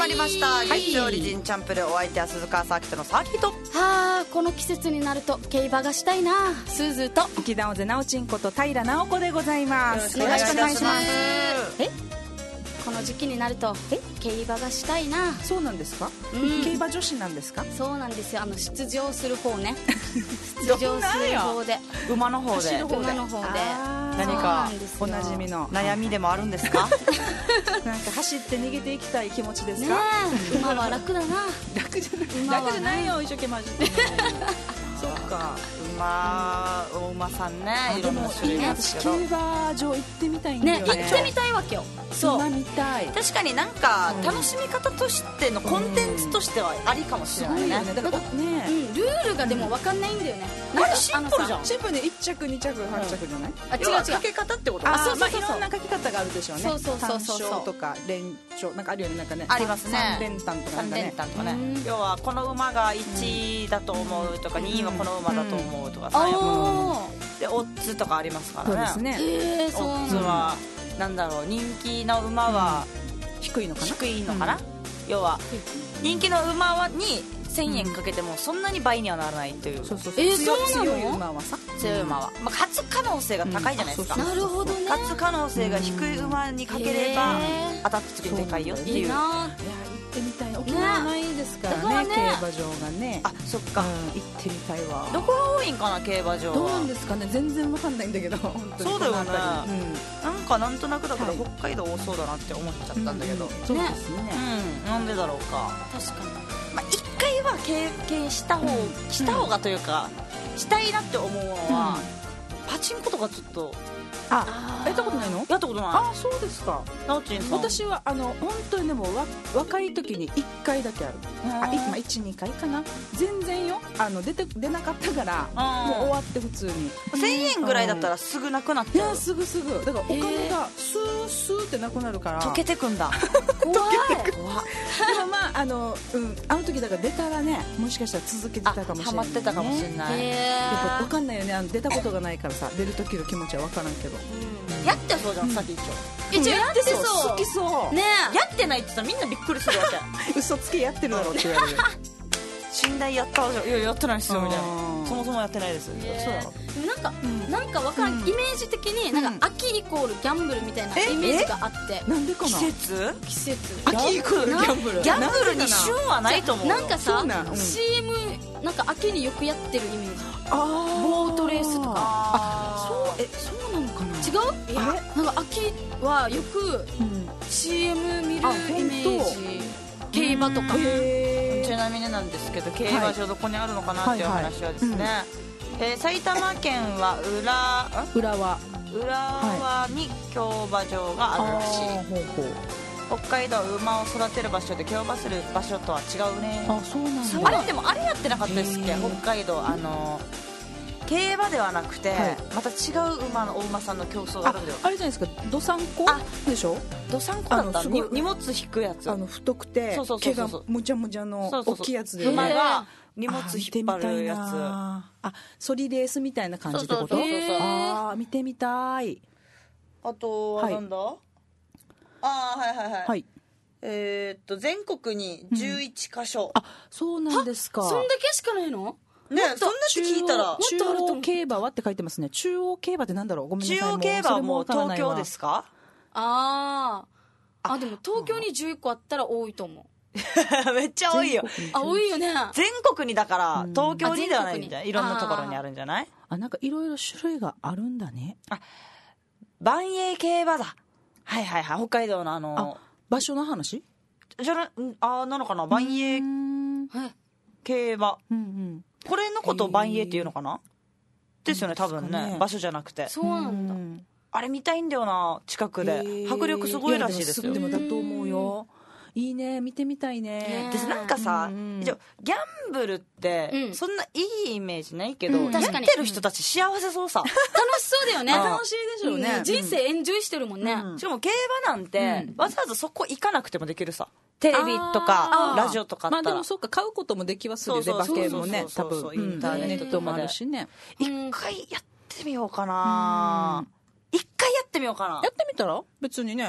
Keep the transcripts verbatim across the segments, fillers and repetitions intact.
りました、 はい、 月曜リジンチャンプル、お相手は鈴川サーキットのサーキット。 はあ、この季節になると競馬がしたいな。スズと沖縄ぜなおちんこと平直子でございます。 よろしくお願いします。 えこの時期になると競馬がしたいな。 そうなんですか、うん、競馬女子なんですか。 そうなんですよ、あの出場する方ね出場する方で馬の方で馬の方で何かおなじみの悩みでもあるんですかなんか走って逃げていきたい気持ちですか。 ねえ馬は楽だな楽じゃない楽じゃないよ、一生懸命走ってそっか、 馬、お馬さんね、いろんな種類なんですけど、 競馬場行ってみたいんだよね。 ね、行ってみたいわけよ。 そう、馬見たい。 確かになんか楽しみ方としてのコンテンツとしてはありかもしれないね。 うん、だからね、 うん、ルールがでも分かんないんだよね。 なんかシンプルじゃん。 シンプルでいっ着に着はち着じゃない？ あ、違う違う。 かけ方ってこと？ あ、そうそうそう。まあいろんなかけ方があるでしょうね。 そうそうそうそう。 単勝とか連勝なんかあるよね、なんかね。 ありますね。 三連単とかね。 三連単とかね。要はこの馬がいちいだと思うとかにいはこの馬だと思うとか、さんいはこのでオッズとかありますからね。 そうですね。 えー、そうオッズはなんだろう、人気の馬は低いのかな。 低いのかな。要は人気の馬はにせんえんかけてもそんなに倍にはならないという。 そうそうそう。 えー、そうなの？ 強い馬はさ、 強い馬は、まあ、勝つ可能性が高いじゃないですか。 なるほどね。 勝つ可能性が低い馬にかければ当たって次でかいよっていう。 いいな。 いや行ってみたい。沖縄ないですからね、競馬場がね。 あ、そっか、 行ってみたいわ。 どこが多いんかな、競馬場は。 どうなんですかね、全然わかんないんだけど。 そうだよね、なんかなんとなくだから北海道多そうだなって思っちゃったんだけど。 そうですね。 うん、なんでだろうか。 確かに。 まあ一回は経験した方した方がというかしたいなって思うのはパチンコとかちょっと。 あ、やったことないの？ やったことない。 あ、そうですか。 なおちんさん。 私はあの本当にでもわ若い時にいっかいだけある。あ、今いち、にかいかな。全然よ。あの出て出なかったからもう終わって普通に。 せんえんぐらいだったらすぐなくなっちゃう。 いや、すぐすぐ。だからお金がスースーってなくなるから。 溶けてくんだ。 怖い。 怖い。 でもまああのうんあの時だから出たらね、もしかしたら続けてたかもしれない。 ハマってたかもしれない。 やっぱ分かんないよね。あの出たことがないからさ、出る時の気持ちは分からんけど。 やってそうじゃん、さっき一応。 一応やってそう。 好きそう。 ねえ。やってないって言ったらみんなびっくりするわけ。 嘘つけやってるだろうって言われる。 信頼やったわじゃん。いややってないっすよみたいな。そもそもやってないです。 そうだろ。でもなんかなんかわからん、イメージ的になんか秋イコールギャンブルみたいなイメージがあって。 なんでかな。 季節季節。 秋イコールギャンブル。 ギャンブルに旬はないと思う。 なんかさ シーエム なんか秋によくやってるイメージ。 あ、 ボートレースとか。 あ、そう、え、そうなのかな。 違う？いや、なんか秋はよく シーエム 見るイメージ。競馬とか。 ちなみになんですけど、競馬場どこにあるのかなっていう話はですね、え埼玉県は浦浦和浦和に競馬場があるらしい。北海道は馬を育てる場所で競馬する場所とは違うね。 あ、そうなんだ。 あれでもあれやってなかったですっけ、北海道。あの競馬ではなくて、はい、また違う馬のお馬さんの競争があるんだよ。 あ, あれじゃないですか、どさんこでしょ。 どさんこだったの。荷物引くやつ、 あの太くて毛がむちゃむちゃの大きいやつで、 馬が荷物引っ張るやつ。 あ、ソリレースみたいな感じってこと。あ、見てみたい。 あとはなんだ、はい、あーはいはいはい、はい、えー、っと全国にじゅういちかしょ、 うん、あ、そうなんですか。 そんだけしかないのね、そんなって聞いたら中央競馬はって書いてますね。中央競馬ってなんだろう。ごめんなさい。 中央競馬はもう東京ですか。 ああ、でも東京にじゅういっこあったら多いと思う。めっちゃ多いよ。 あ、多いよね。 全国にだから東京にではないみたいな、いろんなところにあるんじゃない。 あ、なんかいろいろ種類があるんだね。あ、 万栄競馬だ。はいはいはい、北海道のあのあ、場所の話じゃな、あ、なのかな。万栄競馬、うんうん、これのことを万栄っていうのかなですよね、多分ね、場所じゃなくて。 そうなんだ。 あれ見たいんだよな、近くで。迫力すごいらしいですよ。 でもだと思うよ。いいね、見てみたいね。 でなんかさ、一応ギャンブルってそんないいイメージないけど、 うん、 やってる人たち幸せそうさ。 楽しそうだよね。 楽しいでしょうね、 うん、人生エンジョイしてるもんね、 うん、しかも競馬なんて、うん、わざわざそこ行かなくてもできるさ。テレビとかラジオとかあったら、 まあでもそうか、買うこともできますよね。馬券もね、多分インターネットもあるしね。 一回やってみようかな。一回やってみようかな。 やってみたら別にね。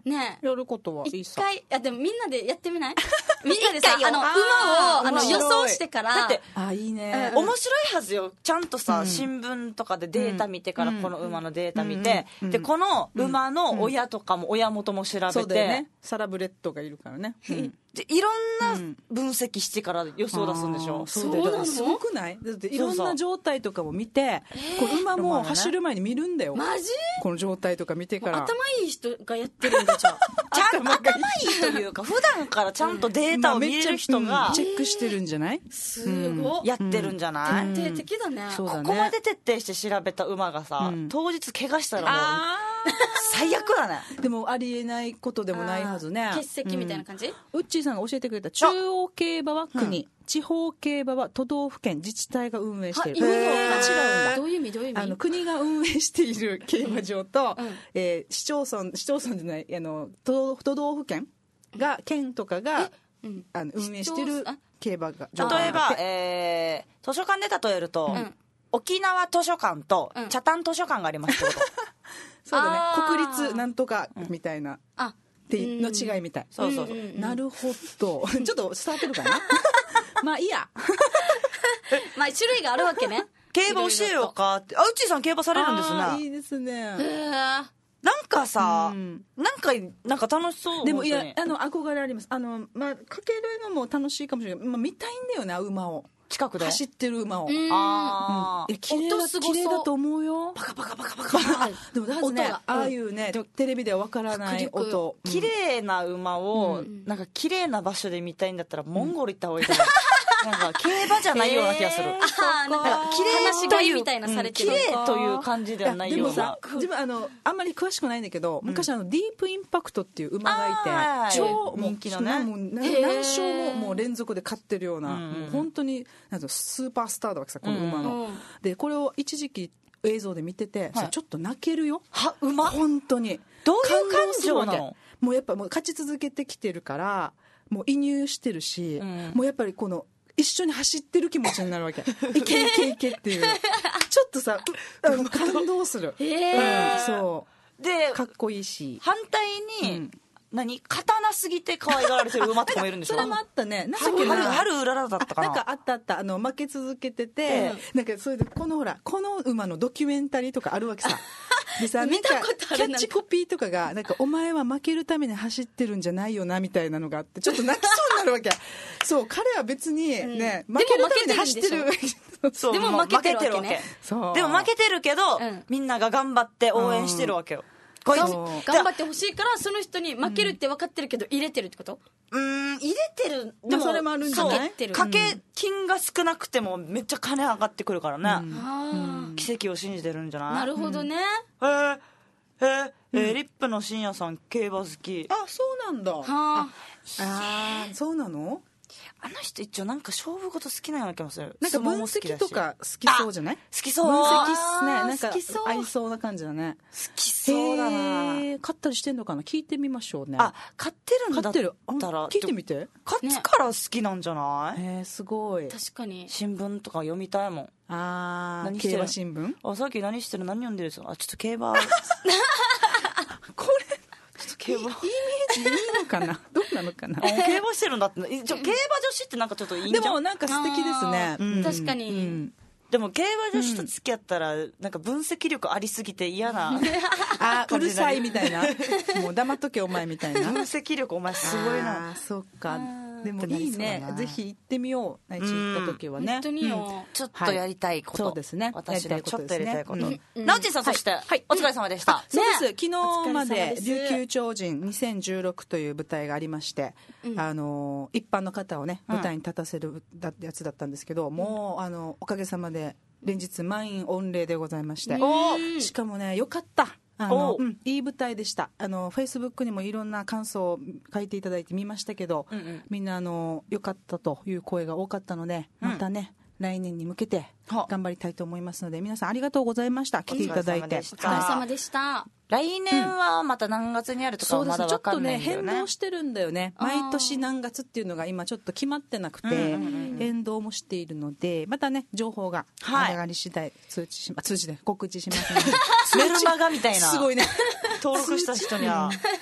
ねやることはいい一さ。 回いやでもみんなでやってみないみんなでさ一回よあの馬をあーあの予面白い想してからだってあ、いいね。 面白いはずよ。ちゃんとさ、 うん新聞とかでデータ見てから、 うんこの馬のデータ見て、 うんでこの馬の親とかも親元も調べて、 そうだよね。サラブレッドがいるからね。うんでいろんな分析してから予想出すんでしょ、 あーそうだよ。だからすごくない？だっていろんな状態とかも見て、この馬も走る前に見るんだよ。 マジこの状態とか見てから。 頭いい人がやってるんだじゃあちゃんと頭いいというか普段からちゃんとデータを見れる人まがあめっちゃうんチェックしてるんじゃない？ すごっやってるんじゃない、 うん徹底的だねそうだね。 ここまで徹底して調べた馬がさ、 うん当日怪我したらもうあ最悪だね。 ーでもありえないことでもないはずね。 欠席みたいな感じ、 ウッチーさんが教えてくれた中央競馬は国、地方競馬は都道府県自治体が運営している。 は意味がへー分から違うんだ。 どういう意味どういう意味あの国が運営している競馬場と、 うんえー市町村市町村じゃないあの都都道府県が県とかが、 うんあの運営している市町村競馬が例えば、 場えー図書館で例えると、 うん沖縄図書館とうん北谷図書館がありますってこと、 そうだねあー国立なんとかみたいな、 あっていうの違いみたい、 そうそうそう、 んんんなるほどちょっと伝わってるかなまあいいやまあ種類があるわけね競馬教えようかって。あ、うっちーさん競馬されるんですね。 あーいいですね、 へーなんかさ、 うんなんか、なんか楽しそう。 でもいや本当にあの憧れありますあの、まあ、かけるのも楽しいかもしれない、まあ、見たいんだよな馬を近くで。 走ってる馬を、 うんあーいや綺麗だ音すごそう綺麗だと思うよバカバカバカバカ。 でもだってね音がああいうね、テレビではわからない迫力音、うん綺麗な馬を、 うんなんか綺麗な場所で見たいんだったら、モンゴル行った方がいいと思う。なんか競馬じゃないような気がする。 へーあーなんか綺麗話し飼いみたいなされてる、 綺麗という感じではないようないやでもさ。自分あのあんまり詳しくないんだけど、昔あのディープインパクトっていう馬があーいて超人気のねもうなへー何勝ももう連続で勝ってるような、 うんもう本当になんていうのスーパースターだわけさこの馬の、 うんでこれを一時期映像で見てて、 はいちょっと泣けるよは、馬本当にどういう感動するわけ情なの？ もうやっぱもう勝ち続けてきてるからもう移入してるし、 うんもうやっぱりこの一緒に走ってる気持ちになるわけいけいけいけっていうちょっとさうあの感動する、 へーうん、そでうかっこいいし反対に、 うん何刀すぎて可愛がられてる馬とかもいるんでしょ？ それもあったねなんだっ春けな春うららだったかな。 なんかあったあったあの負け続けてて、なんかそれでこのほらこの馬のドキュメンタリーとかあるわけさでさ見たことあるなんかキャッチコピーとかがなんかお前は負けるために走ってるんじゃないよなみたいなのがあってちょっと泣きそうになるわけそう彼は別にね、 うん負けるために走ってるそうでも負けてるわけね負けそうでも負けてるけど、 うんみんなが頑張って応援してるわけよ。こいつ、 そうう頑張ってほしいからその人に負けるって分かってるけど入れてるってこと、 ーん、入れてる。 まあそれもあるんじゃないそうかけてるかけ金が少なくてもめっちゃ金上がってくるからね。 あ奇跡を信じてるんじゃあない？ なるほどね、 へーへーえーリップの深夜さん競馬好き。 あそうなんだはああーそうなのあの人一応なんか勝負事好きなような気もする。 なんか分相撲も好きだし析とか好きそうじゃない好きそう。 分析っ好すねなんか好きそう合いそうな感じだねきそうだな。 へー買ったりしてんのかな聞いてみましょうねあ、買ってるんだっ買ってるあたら聞いてみて勝つから好きなんじゃない？ へえすごい確かに新聞とか読みたいもん。 あー何してる競馬新聞あ、さっき何してる何読んでるんですか？あ、ちょっと競馬これちょっと競馬イメージいいのかなどうなのかなあ競馬してるんだって。えちょ競馬女子ってなんかちょっといいんじゃん。 でもなんか素敵ですねあーうん確かにうんでも競馬女子と付き合ったらなんか分析力ありすぎて嫌なあーうるさいみたいなもう黙っとけお前みたいな分析力お前すごいな。 あーそっかーでもってなりいいそうだなねぜひ行ってみよう内地行った時はね本当によ、 ちょっとやりたいこと、 そうですね私のちょっとやりたいこと、 やりたいうんなおちんさん、そして、 はいお疲れ様でした。 そうです、 ね昨日まお疲れで様です琉球超人にせんじゅうろくという舞台がありまして、 うんあの一般の方をねうん舞台に立たせるだやつだったんですけど、もうあのおかげさまで連日満員御礼でございまして、 うんしかもねよかったあの、 おううん、いい舞台でしたあのフェイスブックにもいろんな感想を書いていただいて見ましたけど、 うんうんみんなあのよかったという声が多かったので、 うんまたね来年に向けては頑張りたいと思いますので皆さんありがとうございました来ていただいてお疲れ様でしお疲れ様でした。 来年はまた何月にあるとかはそうですちょっとまだ分かんないねんだよね。 変動してるんだよねあー毎年何月っていうのが今ちょっと決まってなくて、 うんうんうん変動もしているのでまたね情報がはい上がり次第通知しま通知で告知しますのでメルマガみたいな。 すごいね登録した人には。 そ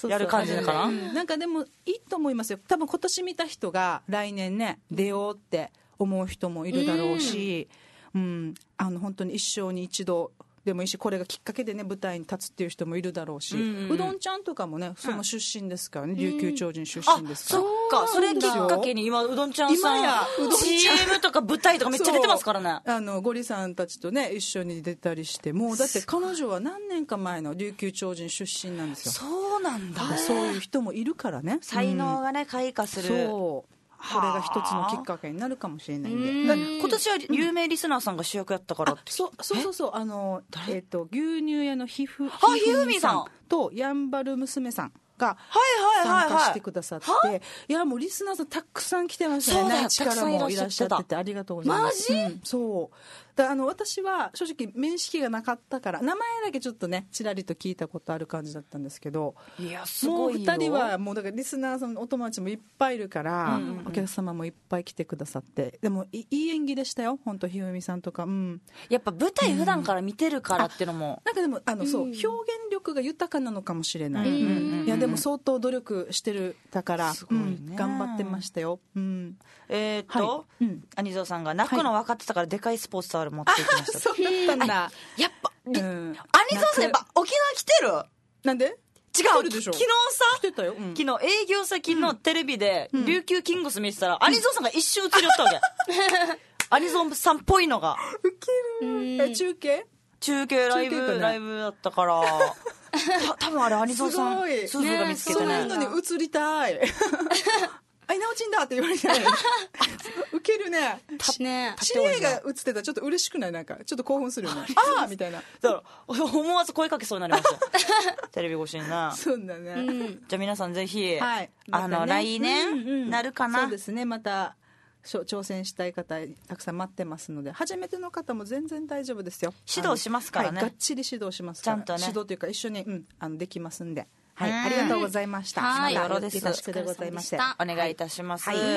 やる感じかな。 うん、なんかでもいいと思いますよ。多分今年見た人が来年ね出ようって思う人もいるだろうし、うん、うん、あの本当に一生に一度でもいいし、これがきっかけでね舞台に立つっていう人もいるだろうし、うんうん、うどんちゃんとかもねその出身ですからね、うん、琉球超人出身ですから、 あ、そっか、それきっかけに今うどんちゃんさん今やうどんちゃん シーエム とか舞台とかめっちゃ出てますからね。 あのゴリさんたちとね一緒に出たりして、もうだって彼女は何年か前の琉球超人出身なんですよ。 そうなんだ、 だそういう人もいるからね、 才能がね開花する、 そうこれが一つのきっかけになるかもしれないんで、 だ今年は有名リスナーさんが主役やったからって、 そうそうそうそう、あの、えー、と牛乳屋のひふひふみさんとやんばる娘さんがはいはいはいはい参加してくださって、いやもうリスナーさんたくさん来てましたね。内地からもいらっしゃっててありがとうございます。 マジ、 うん、そうだ、あの私は正直面識がなかったから名前だけちょっとねちらりと聞いたことある感じだったんですけど、 いやすごいよ、 もうふたりはもうだからリスナーさんのお友達もいっぱいいるから、うんうんうん、お客様もいっぱい来てくださって、でもいい演技でしたよ本当。ひふみさんとか、うん、 やっぱ舞台普段から見てるからっていうのも、 うん、なんかでもあのそう、うん、表現力が豊かなのかもしれない、うんうんうん、いやでも相当努力してるだから、すごいね、うん、頑張ってましたよ、うん、 えー、っと、はい、うん、アニゾーさんが泣くの分かってたからでかいスポーツタオル持ってきました、 そうだったんだ。 やっぱ、うん、アニゾーさんやっぱ沖縄来てる。 なんで？ 違う、昨日さ、 来てたよ、うん、 昨日営業先のテレビで、うん、琉球キングス見てたら、うん、アニゾーさんが一瞬映りよったわけアニゾーさんっぽいのがウケる。え、中継中継ライブ、ね、ライブだったからた多分あれアニゾーさんスーズが見つけてね、 そういうのに映りたいあいなおちんだって言われてウケるね。 ね、 知り合いが映ってたらちょっと嬉しくない？なんかちょっと興奮するよねああみたいな、 だから思わず声かけそうになりましたテレビ越しにな。 そうだね、うん、 じゃあ皆さんぜひ、 はい、 あの、ね、来年、うんうん、なるかな。 そうですね、また挑戦したい方たくさん待ってますので、初めての方も全然大丈夫ですよ。 指導しますからね、 はい、がっちり指導しますから、ちゃんとね、指導というか一緒に、うん、あのできますんで、はい、ありがとうございました。 はい、よろです。 でございまして、 お願いいたします。はい、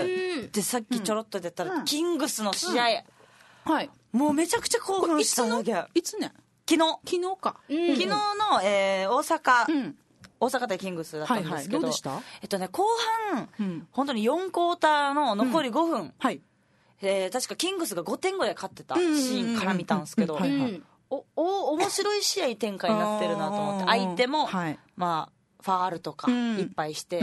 でさっきちょろっと出たら、うん、キングスの試合、 うん、はい、 もうめちゃくちゃ興奮したわけ。 いつね？ 昨日。昨日か。 うん、昨日の、えー、大阪、うん、大阪でキングスだったんですけど、 はいはい、どうでした？ えっとね、後半、うん、本当によんクォーターの残りごふん、うん、はい、えー、確かキングスがごてんぐらい勝ってたシーンから見たんですけど、おお面白い試合展開になってるなと思って、相手も、はい、まあファールとかいっぱいして、うん、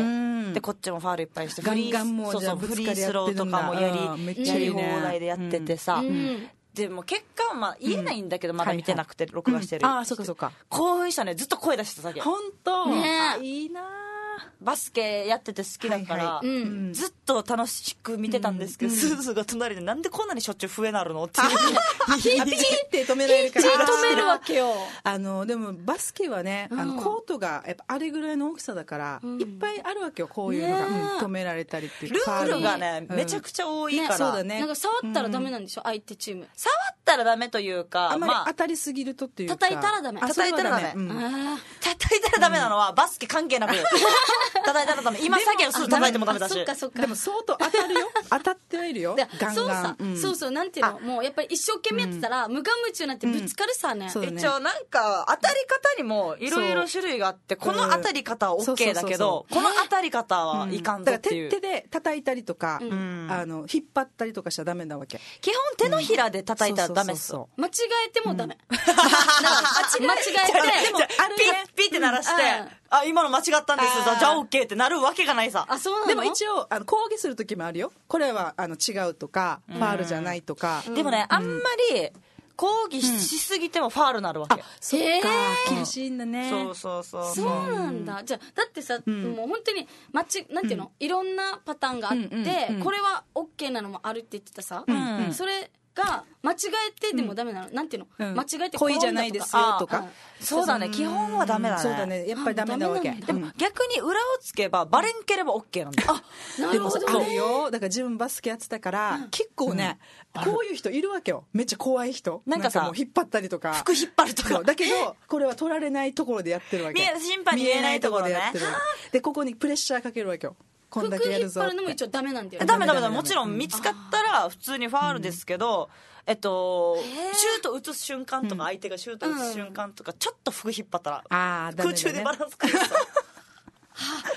でこっちもファールいっぱいして、フリー、そうそうフリースローとかもやり、やり放題でやっててさ、うん、でも結果はまあ言えないんだけど、まだ見てなくて録画してる、 うん、ああそうかそうか、 興奮したね、ずっと声出してただけ。 本当ね、 いいな。 バスケやってて好きだから、はいはい、うん、ずっと楽しく見てたんですけど、うん、スーズが隣でなんでこんなにしょっちゅう笛なるのってピーって止められるから、 ピー止めるわけよ。 あのでもバスケはね、あのコートがやっぱあれぐらいの大きさだから、うん、いっぱいあるわけよ、こういうのが、ね、うん、止められたりっていうルールがね、うん、めちゃくちゃ多いから、ね、 そうだね、 なんか触ったらダメなんでしょ、うん、相手チーム触ったらダメというか、 あんまり当たりすぎるとっていうか、 叩いたらダメ、 叩いたらダメ、 うん、 叩いたらダメなのはバスケ関係なく叩いたらダメ、今さっきはすぐ叩いてもダメだし、 そっかそっか、 でも相当当たるよ当たってはいるよガンガン、 そうさ、うん、そうそう、なんていうの、もうやっぱり一生懸命やってたら、うん、無我夢中になってぶつかるさね、うんね、 一応なんか当たり方にもいろいろ種類があって、この当たり方は OK だけど、この当たり方はいかんぞっていう、 だから手で叩いたりとか、うん、あの引っ張ったりとかしちゃダメなわけ。 基本手のひらで叩いたらダメっすよ、 間違えてもダメ、うん、間違えてでもピッピッって鳴らして、うん、あ今の間違ったんですじゃあ OK ってなるわけがないさ。 あ、そうなの？ でも一応あの抗議する時もあるよ、これはあの違うとか、ファールじゃないとか、 うん、でもね、あんまり抗議しすぎてもファールになるわけ、うん、 そっか、厳しいんだね、 そうそうそうそうなんだ。じゃあだってさ、うん、もう本当にまちなんていうの、うん、いろんなパターンがあって、うんうん、これは OK なのもあるって言ってたさ、うんうん、それが間違えてでもダメなの、うん、なんていうの、うん、間違えて恋じゃないですよとか、 そうだね、基本はダメだね、 そうだね、やっぱりダメなわけ。 でも逆に裏をつけばバレんければ OK なんだよ、 うん、あ、でもあるよ、だから自分バスケやってたから、うん、結構ね、うん、こういう人いるわけよ、めっちゃ怖い人、なんかさ、なんかもう引っ張ったりとか、 服引っ張るとか、 だけどこれは取られないところでやってるわけ、 審判に見えないところでやってる、 でここにプレッシャーかけるわけよ、こんだけやるぞって。 服引っ張るのも一応ダメなんだよ。 ダメダメダメ、もちろん見つかったら普通にファールですけど、えっと、シュート打つ瞬間とか、相手がシュート打つ瞬間とか、ちょっと服引っ張ったら、 あー、ダメだね、 空中でバランス崩すと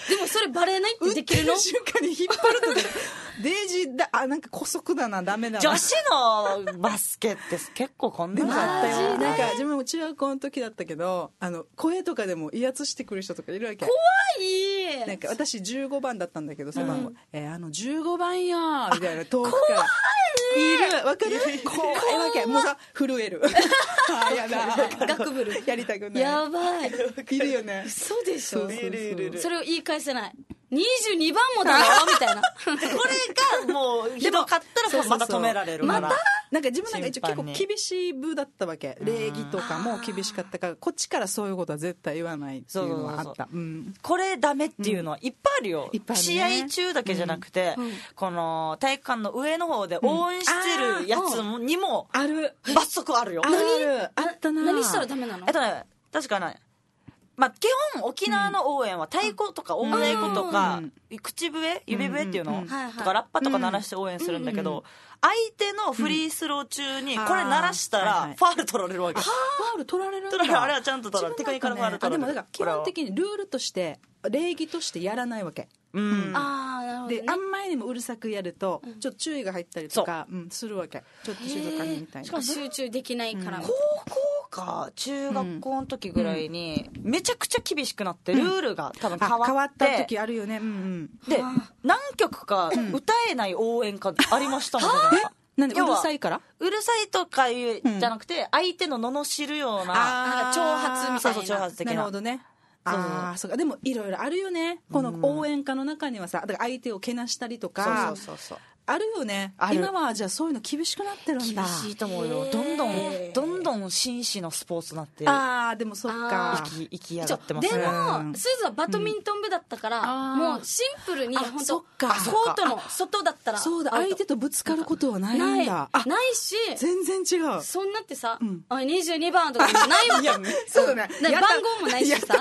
でもそれバレないってできるの？ 打ってる瞬間に引っ張るとねデージだ、あ、なんか姑息だな、ダメだな。 女子のバスケって結構こんなのあったよ。 マジでなんか自分も中学校の時だったけど、あの声とかでも威圧してくる人とかいるわけ。 怖い。 なんか私じゅうごばんだったんだけど、背番号、うん、えー、あのじゅうごばんやーみたいな遠くからいる。わかる？怖いわけ。もうさ震える。あ、やだ。 ガクブルやりたくない。 やばい。 いるよね。 そうでしょ。 そうそうそう、いるいるいる。 それを言い返せない。にじゅうにばんもだろみたいな。 これがもうひどかったらまた止められるから。 またなんか自分なんか一応結構厳しい部だったわけ。礼儀とかも厳しかったから、こっちからそういうことは絶対言わないっていうのはあった。 そうそうそう、うん、これダメっていうのはいっぱいあるよ、うん、試合中だけじゃなくて、うん、この体育館の上の方で応援してるやつにもある罰則あるよ。 あるあったな。 何したらダメなの？ えっとね、確かね、まあ、基本沖縄の応援は太鼓とか大太鼓とか、うん、口笛指笛っていうの、うんうん、とかラッパとか鳴らして応援するんだけど、うんうん、相手のフリースロー中にこれ鳴らしたらファール取られるわけ。 ファール取られるんだ。 取られる。あれはちゃんと取られる。テクニカルファール取られる。あ、でもだから基本的にルールとして礼儀としてやらないわけ。 うん、 あ、なるほどね。 であんまりにもうるさくやるとちょっと注意が入ったりとか、うん、するわけ。ちょっと静かにみたいな。 しかも集中できないから、うん、 高校か中学校の時ぐらいにめちゃくちゃ厳しくなってルールが多分変わって、 変わった時あるよね、うんうん、 で何曲か歌えない応援歌ありましたもんね。 なんでうるさいから？ うるさいとかいうじゃなくて、相手の罵るような、 なんか挑発みたいな。 そうそう、挑発的な。 なるほどね。ああ、そうか。でもいろいろあるよね。この応援歌の中にはさ、だから相手をけなしたりとか、 そうそうそうそう、 あるよね。今はじゃあそういうの厳しくなってるんだ。 厳しいと思うよ。どんどんどんどん紳士のスポーツになってる。 ああ、でもそっか。 生き生き上がってますね。 でもスーズはバドミントン部だったから、うん、もうシンプルに本当コートの外だったら、 そうだ、相手とぶつかることはないんだ。 ないないし、 全然違う。 そんなってさ、うん、あにじゅうにばんとかないわけ。 そうだね。 番号もないしさ。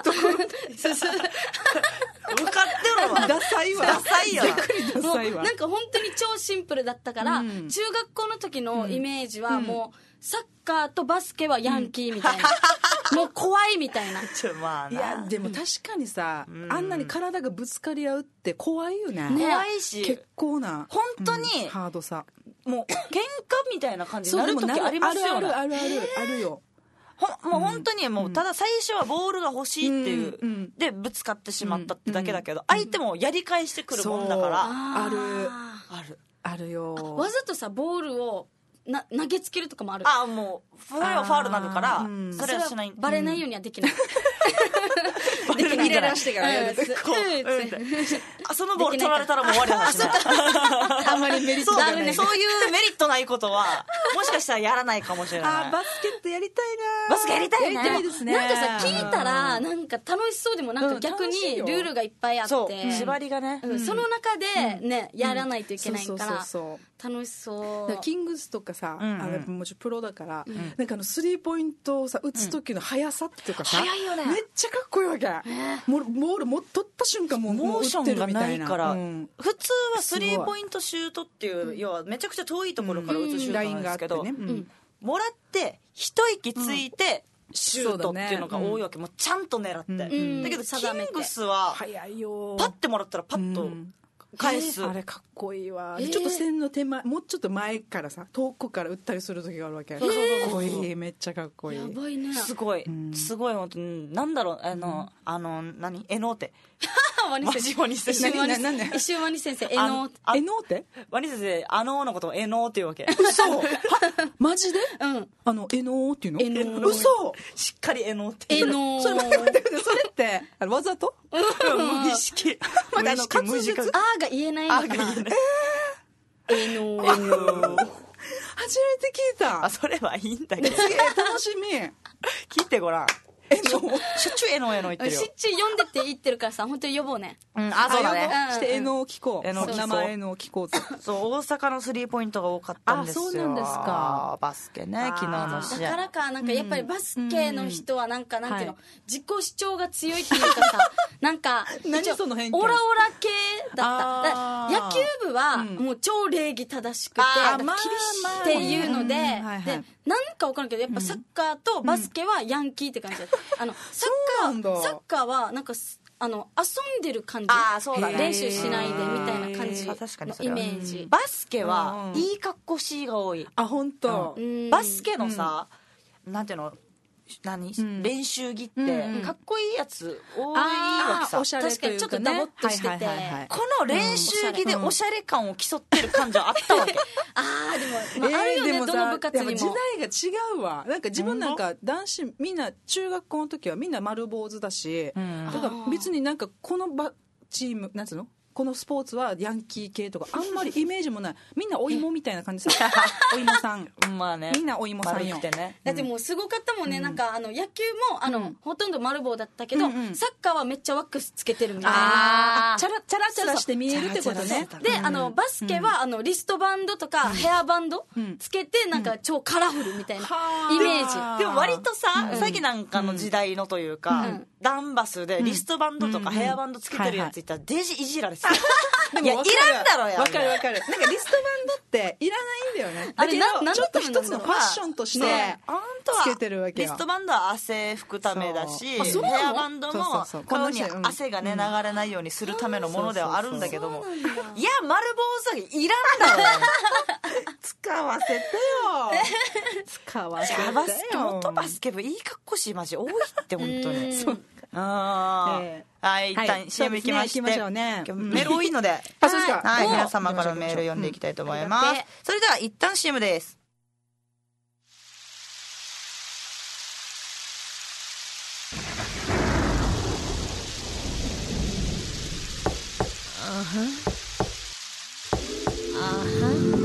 向かってるわ。 ダサいわ。 ダサいよ。 逆にダサいわ。 なんか本当に超シンプルだったから、うん、中学校の時のイメージはもう、サッカーとバスケはヤンキーみたいな、うん、もう怖いみたいな。 ちょ、まあな。 いやでも確かにさ、うん、あんなに体がぶつかり合うって怖いよね。 ね、怖いし結構な本当に、 うん、ハードさ。 もう喧嘩みたいな感じになる時ありますよね。 あるあるあるあるあるよ。 ほもう本当にもうただ最初はボールが欲しいっていう、うん、でぶつかってしまったってだけだけど、相手もやり返してくるもんだから。 あるあるあるよ。 わざとさボールをな投げつけるとかもある。 あ、もうそれはファウルになるから、うん、それはしない。 バレないようにはできない。 できないからしてからやる。 こうそのボール取られたらもう終わりだしね。 あんまりメリットがない。 そういうメリットないことはもしかしたらやらないかもしれない。 あ、バスケットやりたいな。 バスケやりたいね。 やりたいですね。 なんかさ、聞いたらなんか楽しそうでもなんか逆にルールがいっぱいあって、 縛りがね、 その中でねやらないといけないから楽しそう。 キングスとかさ、あのもちろんプロだから、なんかあのスリーポイントをさ打つ時の速さっていうかさ、 速いよね。 めっちゃかっこいいわけ。ボールも取った瞬間もうモーションがないから、 うん、 普通はスリーポイントシュートっていう、うん、要はめちゃくちゃ遠いところから打つシュートなんですけど、うんうん、もらって一息ついてシュートっていうのが多いわけ、うん、もうちゃんと狙って、うん、だけどキングスはパッてもらったらパッと返す、 えー、あれかっこいいわ、えー、ちょっと線の手前もうちょっと前からさ遠くから打ったりする時があるわけ、えー、かっこいい、めっちゃかっこいい、 やばいね、 すごい、うん、すごい本当になんだろう、あの、うん、あの何エノーテワニ先生、 一瞬ワニ先生、エノーテ、 エノーテ、 ワニ先生、あののことをエノーっていうわけ。 嘘マジで、 うん、 あのエノーっていうの、 エノー、 嘘、 しっかりエノーっていう、エノー、 それ待って待ってそれってあのわざと無意識、 無意識、無意識、 あーが言えないのかな、えー、エノー、エノー初めて聞いた。 あ、それはいいんだけど、 すげえ楽しみ。 聞いてごらん。えのしょっちゅうえのえの言ってるよ。 しょっちゅう読んでって言ってるからさ、本当に呼ぼうね。 うん、あ、そうだね。 してえのを聞こう。 えの名前えのを聞こうと。 そう、大阪のスリーポイントが多かったんですよ。 あ、そうなんですか。 バスケね、昨日の試合。 だからか、なんかやっぱりバスケの人はなんか、なんていうの、自己主張が強いっていうかさ、なんか、 何その偏見、 オラオラ系だった。野球部はもう超礼儀正しくて、厳しいっていうので、で、なんか分からんけど、やっぱサッカーとバスケはヤンキーって感じだった。あの、サッカー、サッカーはなんか、 あの遊んでる感じ。 あ、そうだね、 練習しないでみたいな感じのイメージ。 バスケはいい格好しいが多い。 あ、本当、 うん、バスケのさ、うん、なんていうの、何、うん、練習着ってかっこいいやつ多いわけさ。 おしゃれというか、ね、 確かにちょっとダボっとしてて、はいはいはいはい、 この練習着でおしゃれ感を競ってる感じはあったわけ。 ああ、でも、まあ、あるよね、えー、どの部活にも。 時代が違うわ。なんか自分なんか男子みんな中学校の時はみんな丸坊主だし、うん、だから別になんかこのバチームなんつうの、このスポーツはヤンキー系とかあんまりイメージもない。みんなお芋みたいな感じさ。お芋さん。 まあね。 みんなお芋さんよ。 ね、 だってもうすごかったもんね。うん、なんかあの野球もあの、うん、ほとんど丸棒だったけど、うんうん、サッカーはめっちゃワックスつけてるみたいな。 あ、チャラチャラチャラして見えるってことね。 で、あのバスケはあのリストバンドとかヘアバンドつけてなんか超カラフルみたいなイメージ。 でも割とさ、さっきなんかの時代のというか、うん、ダンバスでリストバンドとかヘアバンドつけてるやついたらデジいじられてた。いや、いらんだろや。 わかるわかる。なんかリストバンドっていらないんだよね。だけどちょっと一つのファッションとしてつけてるわけよ。 リストバンドは汗拭くためだし、ヘアバンドも顔に汗がね流れないようにするためのものではあるんだけども、いや、丸坊主いらんだろ。 使わせてよ。使わせてよ。 バスケ元バスケ部いい格好しいマジ多いって本当に。そうあ、えー、はい、一旦 シーエム 行きまして、はいね、メール多いので、 あ、そうですか、 はい、皆様からのメール読んでいきたいと思います、うん、それでは一旦 シーエム です。あはあは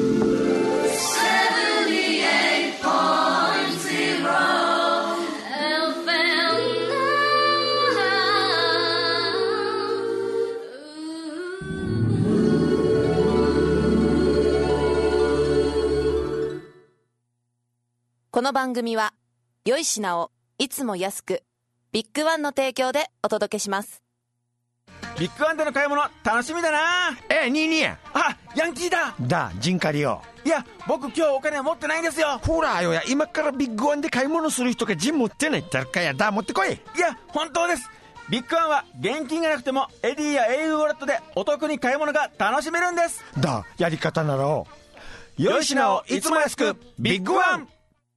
この番組は良い品をいつも安くビッグワンの提供でお届けします。 ビッグワンでの買い物楽しみだな。 え、ニーニー、 あ、ヤンキーだだ、ジンカリよ。 いや、僕今日お金持ってないんですよ。 ほらよや、今からビッグワンで買い物する人がジン持ってないって言ったらかやだ、持ってこい。 いや、本当です。ビッグワンは現金がなくてもエディや エーユー ウォレットでお得に買い物が楽しめるんです。 だ、やり方なら良い品をいつも安くビッグワン。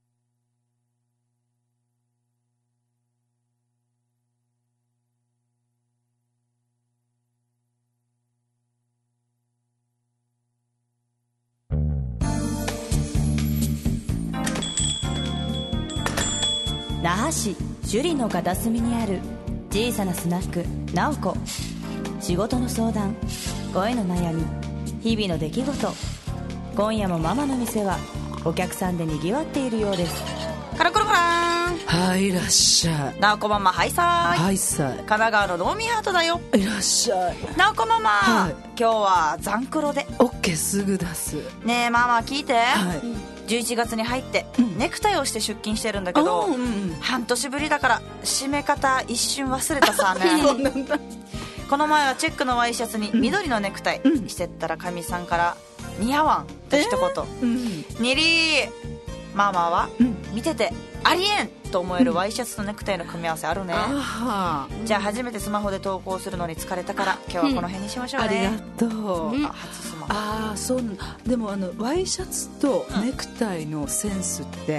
那覇市首里の片隅にある小さなスナックなおこ。仕事の相談、恋の悩み、日々の出来事。今夜もママの店はお客さんでにぎわっているようです。 カラコロコラーン。 はい、いらっしゃい。 なおこママ、はいさーい。 はいさい。 神奈川のローミーハートだよ。 いらっしゃい。 なおこママ、はい、今日はザンクロで。 オッケー、すぐ出す。 ねえママ聞いて、 はい、 じゅういちがつに入ってネクタイをして出勤してるんだけど、うんうん、半年ぶりだから締め方一瞬忘れたさね。 そうなんだ。 この前はチェックのワイシャツに緑のネクタイしてったらかみさんから似合わんって一言、えーうん、にりーママは、うん、見ててありえんと思えるワイシャツとネクタイの組み合わせあるね、うん、じゃあ初めてスマホで投稿するのに疲れたから今日はこの辺にしましょうね、 うん、ありがとう、 うん、あ初スマホ。 ああ、そうなんだ。でもあのワイシャツとネクタイのセンスって、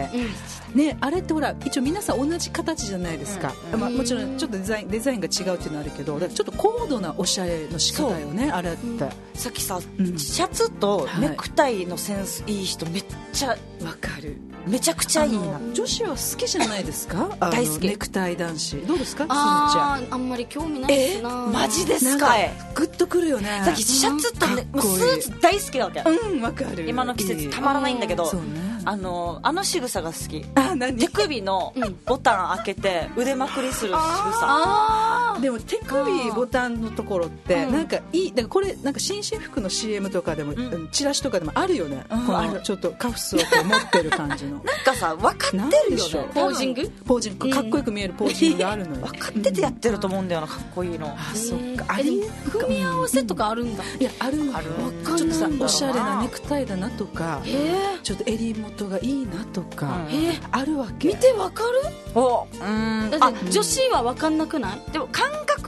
うん、ね、あれってほら一応皆さん同じ形じゃないですか、うん、まあ、もちろんちょっとデザイン、デザインが違うっていうのはあるけど、ちょっと高度なおしゃれの仕方よね、あれって、うん、 さっきさ、うん、シャツとネクタイのセンスいい人めっちゃわかる。 めちゃくちゃいいな。 女子は好きじゃないですか？大好き。ネクタイ男子どうですか？ ああ、あんまり興味ないですな。 え、マジですか？ グッとくるよね。 さっきシャツとね、もうスーツ大好きだわけ。 うん、わかる。 今の季節たまらないんだけど、 そうね、 あのあの仕草が好き。 あ、何？ 手首のボタン開けて腕まくりする仕草。 ああ。でも手首ボタンのところってなんかいい。だからこれなんか紳士服の シーエム とかでも、うん、チラシとかでもあるよね。うん、このちょっとカフスをこう持ってる感じの。 なんかさ、分かってるよね。 ポージング？ ポージング、かっこよく見えるポージングがあるのよ。 分かっててやってると思うんだよな、かっこいいの。 あ、そっか。あれ組み合わせとかあるんだ。 いや、あるの。 ある。 ちょっとさ、おしゃれなネクタイだなとか、ちょっと襟元がいいなとかあるわけ。 見てわかる？ お、うん。 だって女子は分かんなくない？ でも感覚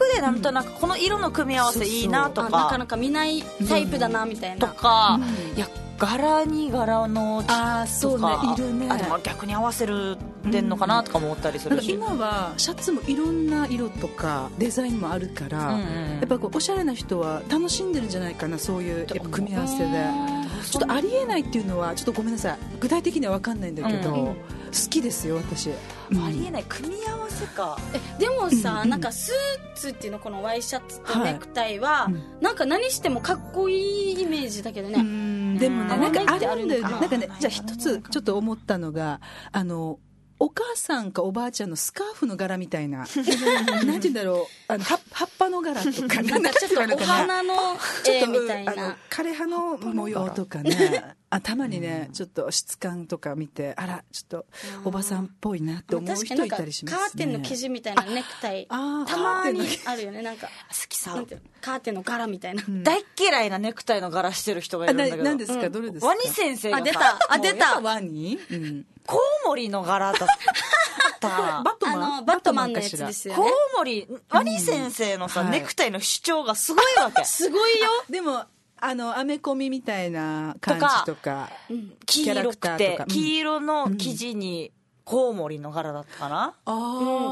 でなんとなくこの色の組み合わせいいなとか、 あなかなか見ないタイプだなみたいな、 とか、いや柄に柄のあそうねいるね。 あでも逆に合わせるでんのかなとか思ったりするし、 今はシャツもいろんな色とかデザインもあるから、うんうん、やっぱこうおしゃれな人は楽しんでるんじゃないかな、そういうやっぱ組み合わせで。ちょっとありえないっていうのはちょっとごめんなさい、具体的には分かんないんだけど、うん、好きですよ私、 うん、ありえない組み合わせか。 えでもさ、うんうん、なんかスーツっていうのこのワイシャツとネクタイは、はい、なんか何してもかっこいいイメージだけどね。 うんでもね、なんかあるんだよね。なんかね、じゃあ一つちょっと思ったのが、あのお母さんかおばあちゃんのスカーフの柄みたいななんて言うんだろう、あの葉っぱの柄とかなんかちょっとお花の絵みたいな枯葉の模様とかねあたまにねちょっと質感とか見て、あらちょっとおばさんっぽいなって思う人いたりしますね。 カーテンの生地みたいなネクタイたまにあるよね。なんか好きさカーテンの柄みたいな、うん、 大嫌いなネクタイの柄してる人がいるんだけど、 何ですか、うん、どれですか。 ワニ先生があ出たあ出たワニ、うん、 コウモリの柄だったバットマン、 あのバットマンのやつですよね。 コウモリワニ先生のさ、うん、ネクタイの主張がすごいわけすごいよ。 でもあのアメコミみたいな感じとか、 うん、黄色くて黄色の生地にコウモリの柄だったかな、 うん、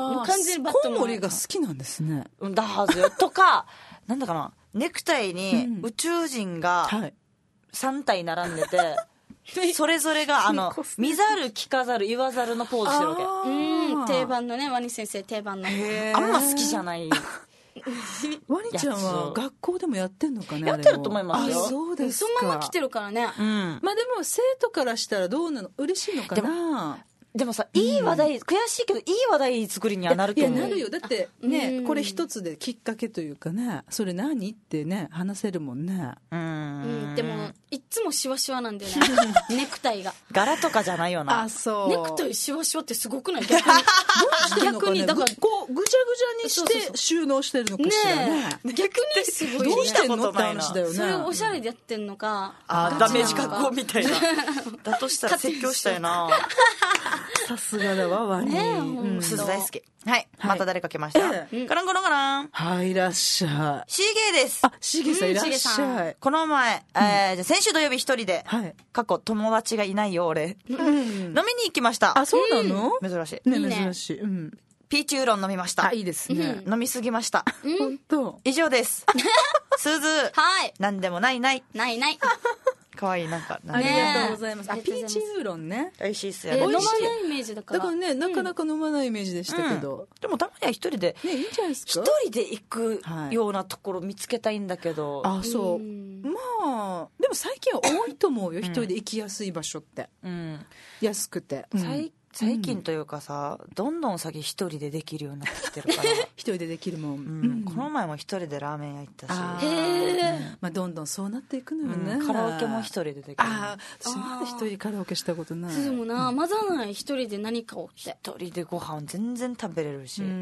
ああ、完全にバットマン。コウモリが好きなんですね。 だはずよとかなんだかな、ネクタイに宇宙人がさん体並んでて、うん、それぞれがあの見ざる聞かざる言わざるのポーズしてるわけ。 うん、定番のね、ワニ先生定番の。 あんま好きじゃないワニちゃんは学校でもやってんのかね。 やってると思いますよ。 あ、そうですか。 そのまま来てるからね、 うん、 まあでも生徒からしたらどうなの、嬉しいのかな。 でもでもさ、いい話題、うん、悔しいけどいい話題作りにはなると思う。 いやなるよ。だってね、これ一つできっかけというかね、それ何ってね話せるもんね。 うん、 うん、でもいっつもシワシワなんだよねネクタイが柄とかじゃないよな。 あ、そうネクタイシワシワってすごくない？逆に逆にだからこうぐちゃぐちゃにして収納してるのかしらね。 ね逆にすごい、ね、 どうしてんのって話だよね。 それをおしゃれでやってんのか、 あダメージ格好みたいなだとしたら説教したいなさすがだわワニ、ね、 うん、鈴大好き。はい、また誰か来ました。ええ、カランコロンカラン。 はい、いらっしゃい。 シーゲーです。 あ、シーゲーさんいらっしゃい。 この前、えー、じゃ先週土曜日一人で、はい、過去友達がいないよ俺、うん、飲みに行きました。 あ、そうなの？ 珍しい。 ね、 いいね、 珍しい。うん。 ピーチウーロン飲みました。 あ、いいですね。 飲みすぎました。 本当。 以上です。すず。 はい。 なんでもないない。 ないない。 可愛いなんか、 ありがとうございます。あ、ピーチウーロンね。 美味しいっすよね。 飲まないイメージだから。 だからね、なかなか飲まないイメージでしたけど。 でもたまには一人で。 ね、いいんじゃないですか。 一人で行くようなところ見つけたいんだけど。 あ、そう。まあ、でも最近は多いと思うよ。一人で行きやすい場所って。うん。安くて。 最最近というかさ、うん、どんどん先一人でできるようになってきてるから一人でできるもん、うんうん、この前も一人でラーメン屋行ったし、 あ、へー、うん、まあ、どんどんそうなっていくのよね、 うん、カラオケも一人でできる。 ああ、私まだ一人でカラオケしたことない。 でもな、混ざらない一人で何かを一人でご飯全然食べれるし、うんうん、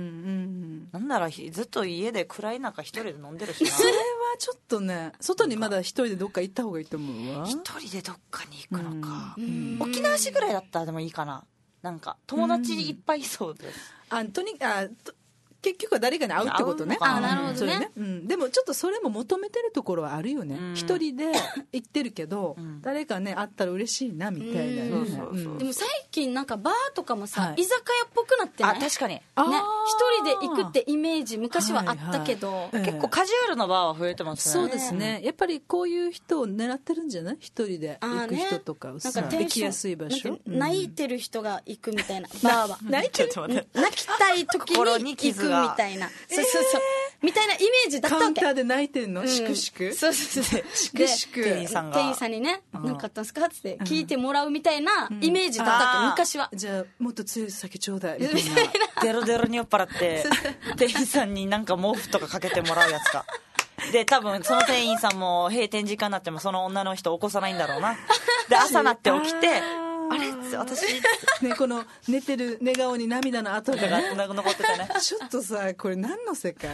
なんならずっと家で暗い中一人で飲んでるしなそれはちょっとね、外にまだ一人でどっか行った方がいいと思うわ。 一人でどっかに行くのか、うん、沖縄市ぐらいだったらでもいいかな。なんか友達いっぱいいそうです。 あ、とにあと結局は誰かに会うってことね。 あ、なるほどね、 ね、うん、でもちょっとそれも求めてるところはあるよね。一、うん、人で行ってるけど、うん、誰かね会ったら嬉しいなみたいな、ね、 うん、そうそうそう。でも最近なんかバーとかもさ、はい、居酒屋っぽくなってない？ あ、確かにね、 一人で行くってイメージ昔はあったけど、はいはい、 結構カジュアルなバーは増えてますね。 そうですね、やっぱりこういう人を狙ってるんじゃない？一人で行く人とかをさ、ね、行きやすい場所、 泣いてる人が行くみたいなバーは泣いてる泣きたい時に行くみたいなそうそうそう、えー、みたいなイメージだったわけ。 カウンターで泣いてんの、うん、しくしく。 そうそうそう。 しくしく。 店員さんが。店員さんにね、何かあったんですかって聞いてもらうみたいなイメージだったわけ、うん、昔は。 じゃあ、もっと強い酒ちょうだいみたいな。 デロデロに酔っ払って、店員さんになんか毛布とかかけてもらうやつか。で、多分その店員さんも閉店時間になってもその女の人起こさないんだろうな。で、朝なって起きて、あれって私ね、この寝てる寝顔に涙の跡が残ってたね。 ちょっとさ、これ何の世界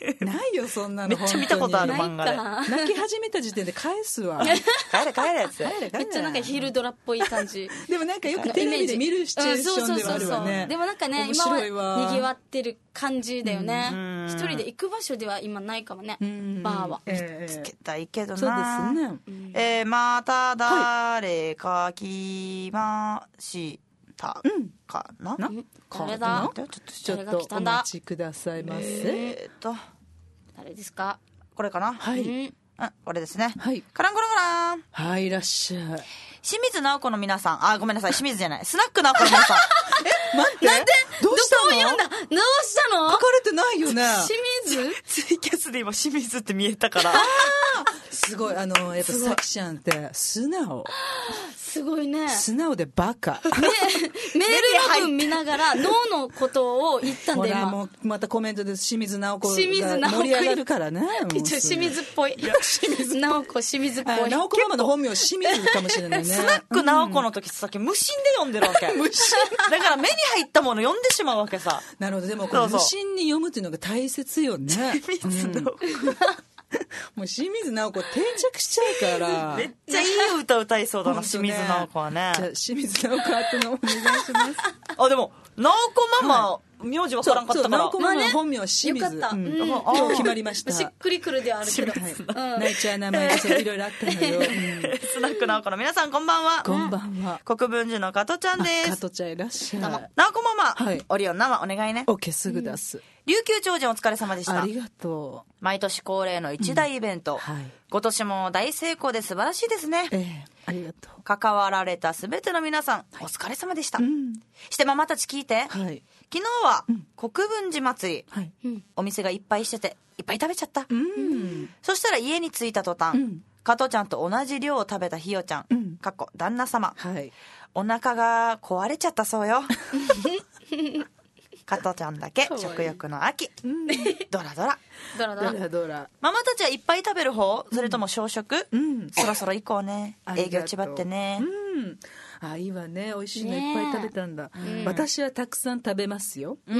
ないよそんなの。 めっちゃ見たことある漫画で。 泣き始めた時点で返すわ。 帰れ帰れやつ。 めっちゃなんか昼ドラっぽい感じ。 でもなんかよくテレビで見るシチュエーションではあるわね。 でもなんかね、今はにぎわってる感じだよね。一人で行く場所では今ないかもね、バーは。 つけたいけどな。 そうですね。 えー、また誰か来ましたかな、 うん、誰だ？ ちょっとちょっとお待ちくださいませ。 えー、っと誰ですか？ これかな。 はい、うん、 これですね。 はい。 カランコロンコラン。 はい、いらっしゃい。 清水直子の皆さん、あ、ごめんなさい、清水じゃない、スナック直子の皆さん。 え、待って、 なんでどうしたの？ どこを読んだ？どうしたの？ 書かれてないよね。 清水？ ツイキャスで今清水って見えたから。 すごい、あのやっぱさきちゃんって素直。 すごいね。 素直でバカ。 メールの文見ながら脳のことを言ったんで今。 ほらもうまたコメントで清水直子が盛り上がるからね。 一応清水っぽい。清水直子清水っぽい。 直子ママの本名清水かもしれないね。 スナック直子の時さっき無心で読んでるわけ。無心。だから目に入ったもの読んでしまうわけさ。 なるほど。でもこれ無心に読むっていうのが大切よね。 清水直子。 もう清水直子定着しちゃうから。 めっちゃいい歌歌いそうだな、清水直子はね。 じゃあ清水直子あってのお願いします。 あ、でも直子ママ、名字わからんかったから。 直子ママの本名は清水。 よかった。 今日決まりました。 しっくりくるではあるけど。 泣いちゃう名前がいろいろあったのよ。 スナック直子の皆さんこんばんは。 こんばんは。 国分寺の加トちゃんです。 加トちゃんいらっしゃい。 直子ママ、オリオン生お願いね。 オッケー、すぐ出す。 琉球超人お疲れ様でした。 ありがとう。 毎年恒例の一大イベント、うんはい、今年も大成功で素晴らしいですね。 ええ、ありがとう。 関わられたすべての皆さん、はい、お疲れ様でした、うん、してママたち聞いて、はい、昨日は国分寺祭り、はい、お店がいっぱいしてていっぱい食べちゃった、うん、そしたら家に着いた途端、うん、加トちゃんと同じ量を食べたひよちゃん、うん、かっこ旦那様、はい、お腹が壊れちゃったそうよ。加トちゃんだけ食欲の秋、うん、ドラドラドラドラドラドラ。 ママたちはいっぱい食べる方、それとも小食、うん、そろそろ行こうね、営業ちばってね。 うん、あ、いいわね、美味しいのいっぱい食べたんだ、ね、私はたくさん食べますよ、うん、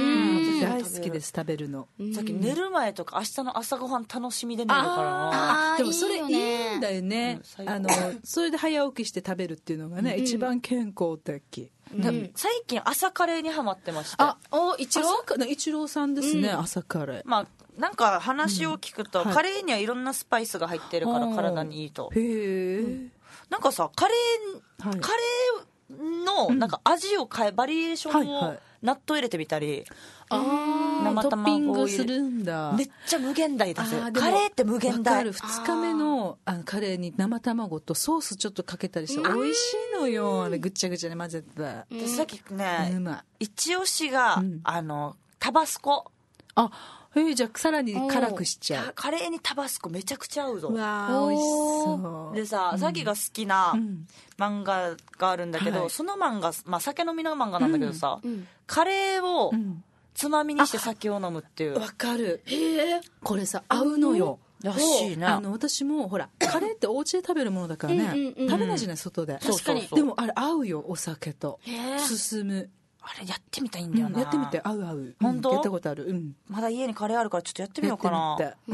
大好きです、食べるの。 さっき寝る前とか明日の朝ごはん楽しみで寝るからな。 あ、でもそれいいんだよね、うん、あのそれで早起きして食べるっていうのがね、うん、一番健康的。 うん、最近朝カレーにハマってました。 あ、お、一郎一郎さんですね、うん、朝カレー。 まあなんか話を聞くと、うんはい、カレーにはいろんなスパイスが入ってるから体にいいと。 へえ、うん、 なんかさカレー、はい、カレーのなんか味を変え、バリエーションを納豆入れてみたり、 あ、生卵をトッピングするんだ。 めっちゃ無限大だぜ。カレーって無限大。わかる。 ふつかめのあのカレーに生卵とソースちょっとかけたりして美味しいのよ。あれぐっちゃぐちゃに混ぜた。 でさっきね、一押しが、うん、あのタバスコ。 あ、えー、じゃあさらに辛くしちゃう。 カレーにタバスコめちゃくちゃ合うぞ。 うわー、美味しそう。 でさ、さっきが好きな漫画があるんだけど、うん、その漫画、まあ酒飲みの漫画なんだけどさ、うん、カレーを、うんつまみにして酒を飲むっていう。 わかる。へえ。これさ合うのよ。 らしいね。 あの私もほらカレーってお家で食べるものだからね、うんうんうん、食べないじゃない外で。 確かに。 でもあれ合うよ、お酒と。進む。 あれやってみたいんだよな、 うん、やってみて、合う合う。 本当、 うん、やったことある、うん、 まだ家にカレーあるからちょっとやってみようかな。 うん、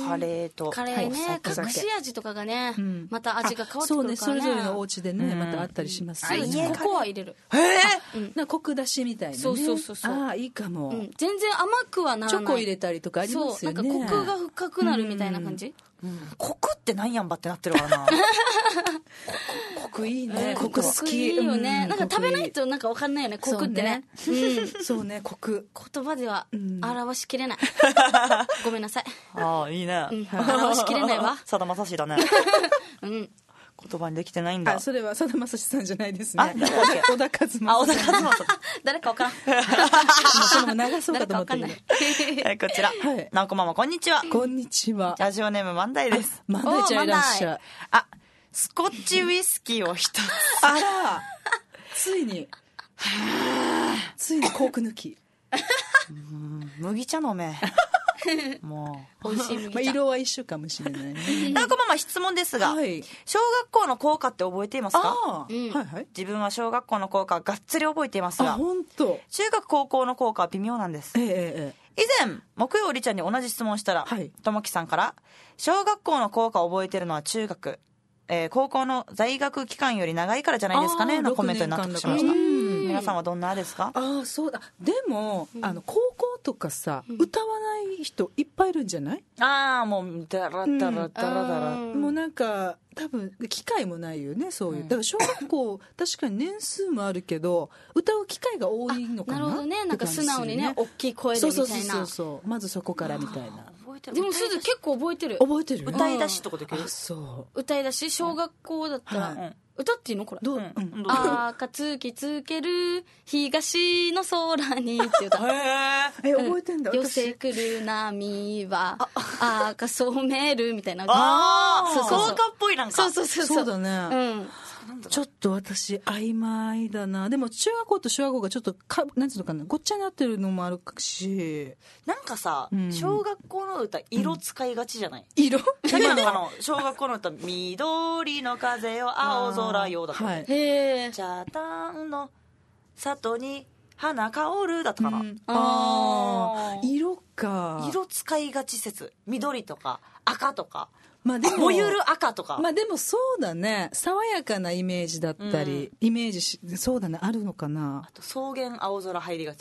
カレーとカレーね、隠し味とかがね、うん、また味が変わってくるからね。 そうね、それぞれのお家でね、うん、またあったりしますよね。 ココア入れる。 へえ、 うん、なんかコク出しみたいなね。 そうそうそうそう。 ああ、いいかも、うん、 全然甘くはならない。 チョコ入れたりとかありますよね。 そう、なんかコクが深くなるみたいな感じ、 うんうん、コクってなんやんばってなってるからな。 コクいいね。コク好き。 いいよね。なんか食べないとなんか分かんないよね、コクってね。 そうね、コク。 言葉では表しきれない。ごめんなさい。 ああ、いいね。 表しきれないわ。 さだまさしだね。うん。言葉にできてないんだ。 あ、それはさだまさしさんじゃないですね。小田和正。 あ、小田和正。 誰か分からん。 それも流そうかと思ってる。 こちら。なおこママこんにちは。 こんにちは。 ラジオネーム万代です。 万代ちゃんいらっしゃい。 あ、スコッチウイスキーを一つ。 あら、ついに。ついにコーク抜き。 麦茶飲め。もう美味しい麦茶、 まあ、色は一緒かもしれないね。 なおこママ質問ですが、はい、小学校の校歌って覚えていますか？ あ、うん、はいはい。 自分は小学校の校歌がっつり覚えていますが、 あ、本当。 中学高校の校歌は微妙なんです。 えええ以前木曜りちゃんに同じ質問したら、ともきさんから小学校の校歌を覚えてるのは中学、えー、高校の在学期間より長いからじゃないですかねのコメントに納得しました。皆さんはどんなですか？ ああそうだ。でも、うん、あの高校とかさ、うん、歌わない人いっぱいいるんじゃない？ ああもうダラダラダラダラ、 うん、もうなんか多分機会もないよねそういう、うん、だから小学校確かに年数もあるけど歌う機会が多いのかな。 なるほどね。なんか素直にね大きい声でみたいな。 そうそうそうそうまずそこからみたいな。 でもすず結構覚えてる。 覚えてる。 歌い出しとかできる。 あそう歌い出し小学校だったら、はい、歌っていいのこれ。 どう、うん、 あかつきつける東の空にって歌。 へえ覚えてんだ。 寄せくる波は赤染めるみたいな。 ああ校歌っぽいなんか。 そうそうそうそうだね。 うんちょっと私曖昧だな。でも中学校と小学校がちょっとかなんていうのかなごっちゃになってるのもあるし、 なんかさ、うん、小学校の歌色使いがちじゃない？ うん、色？ なんかあの小学校の歌緑の風よ青空よだった。はい、へえ。茶炭の里に花香るだったかな。うん、 ああ色か。 色使いがち説。緑とか赤とか。 まあでも燃ゆる赤とか。 まあでもそうだね。爽やかなイメージだったり、うん、イメージしそうだねあるのかな。 あと草原青空入りがち。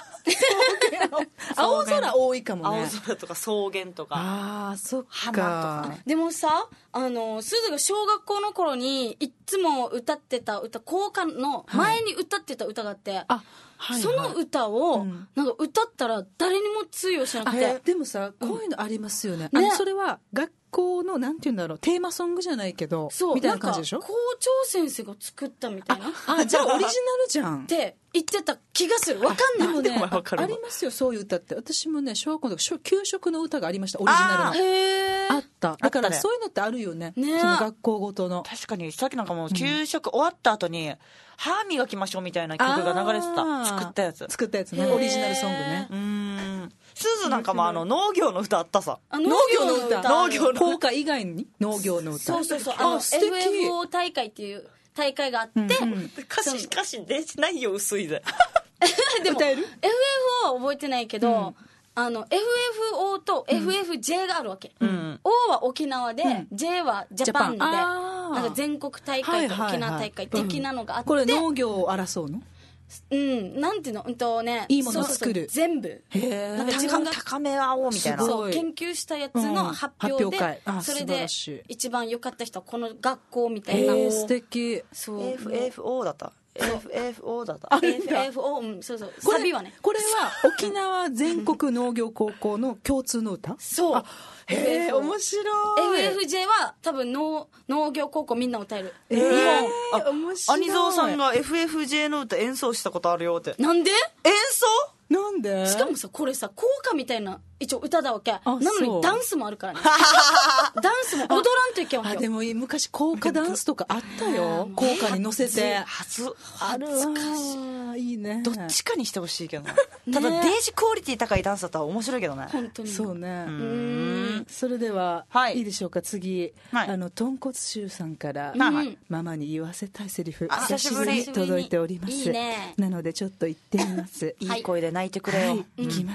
青空多いかもね。 青空とか草原とか。 ああそっか。 花とかね。 でもさあのすずが小学校の頃にいつも歌ってた歌校歌の前に歌ってた歌があって、はい、あはいはい、その歌を、うん、なんか歌ったら誰にも通用しなくて。 でもさこういうのありますよね。うん、あのそれは学校のなんていうんだろうテーマソングじゃないけどそうみたいな感じでしょ。 校長先生が作ったみたいな。 ああじゃあオリジナルじゃんって言ってた気がする。わかんない。 でもねありますよそういう歌って。私もね小学校の時給食の歌がありましたオリジナルの。へあっただからそういうのってあるよね。ねその学校ごとの。 確かにさっきなんかもう給食終わった後に、うん、歯磨きましょうみたいな曲が流れてた。作ったやつ作ったやつねオリジナルソングね。 うーんすずなんかもあの農業の歌あったさ。 あ農業の歌農業の校歌以外に農業の歌。 そうそうそうあの エフエフオー 大会っていう大会があって、うんうん、 歌詞歌詞出てないよ薄いででも エフエフオー は覚えてないけど、うん、あの エフエフオー と エフエフジェー があるわけ、うん、O は沖縄で、うん、J はジャパンでなんか全国大会と沖縄大会的なのがあって、 これ農業を争うのうん、なんていうの、うんとね、 いいものを作る。 そうそう全部。 へなんか自分が高め合おうみたいな。 そう、研究したやつの発表で、うん、それで一番良かった人はこの学校みたいな。 へ素敵。 そう。エフエフオー だった。エフエフオー だった。 エフエフオー、うん、そうそう。サビはね。 これは沖縄全国農業高校の共通の歌？ そう。 へえ面白い。エフエフジェー は多分農農業高校みんな歌える。 えー、面白い。 アニゾーさんが エフエフジェー の歌演奏したことあるよって。 なんで？ 演奏？ なんで？ しかもさこれさ校歌みたいな一応歌だわけなのにダンスもあるからねダンスも踊らんといけんわけよ。 あでも昔校歌ダンスとかあったよ校歌に乗せて初あるわいいね。 どっちかにしてほしいけどねただデージクオリティ高いダンスだったら面白いけどね。 本当にそうね。うんそれでは、はい、いいでしょうか次、はい、あの豚骨臭さんから、はい、ママに言わせたいセリフ久しぶりに届いております。いいね。なのでちょっと言ってみますいい声で泣いてくれよ。はい、 いきます、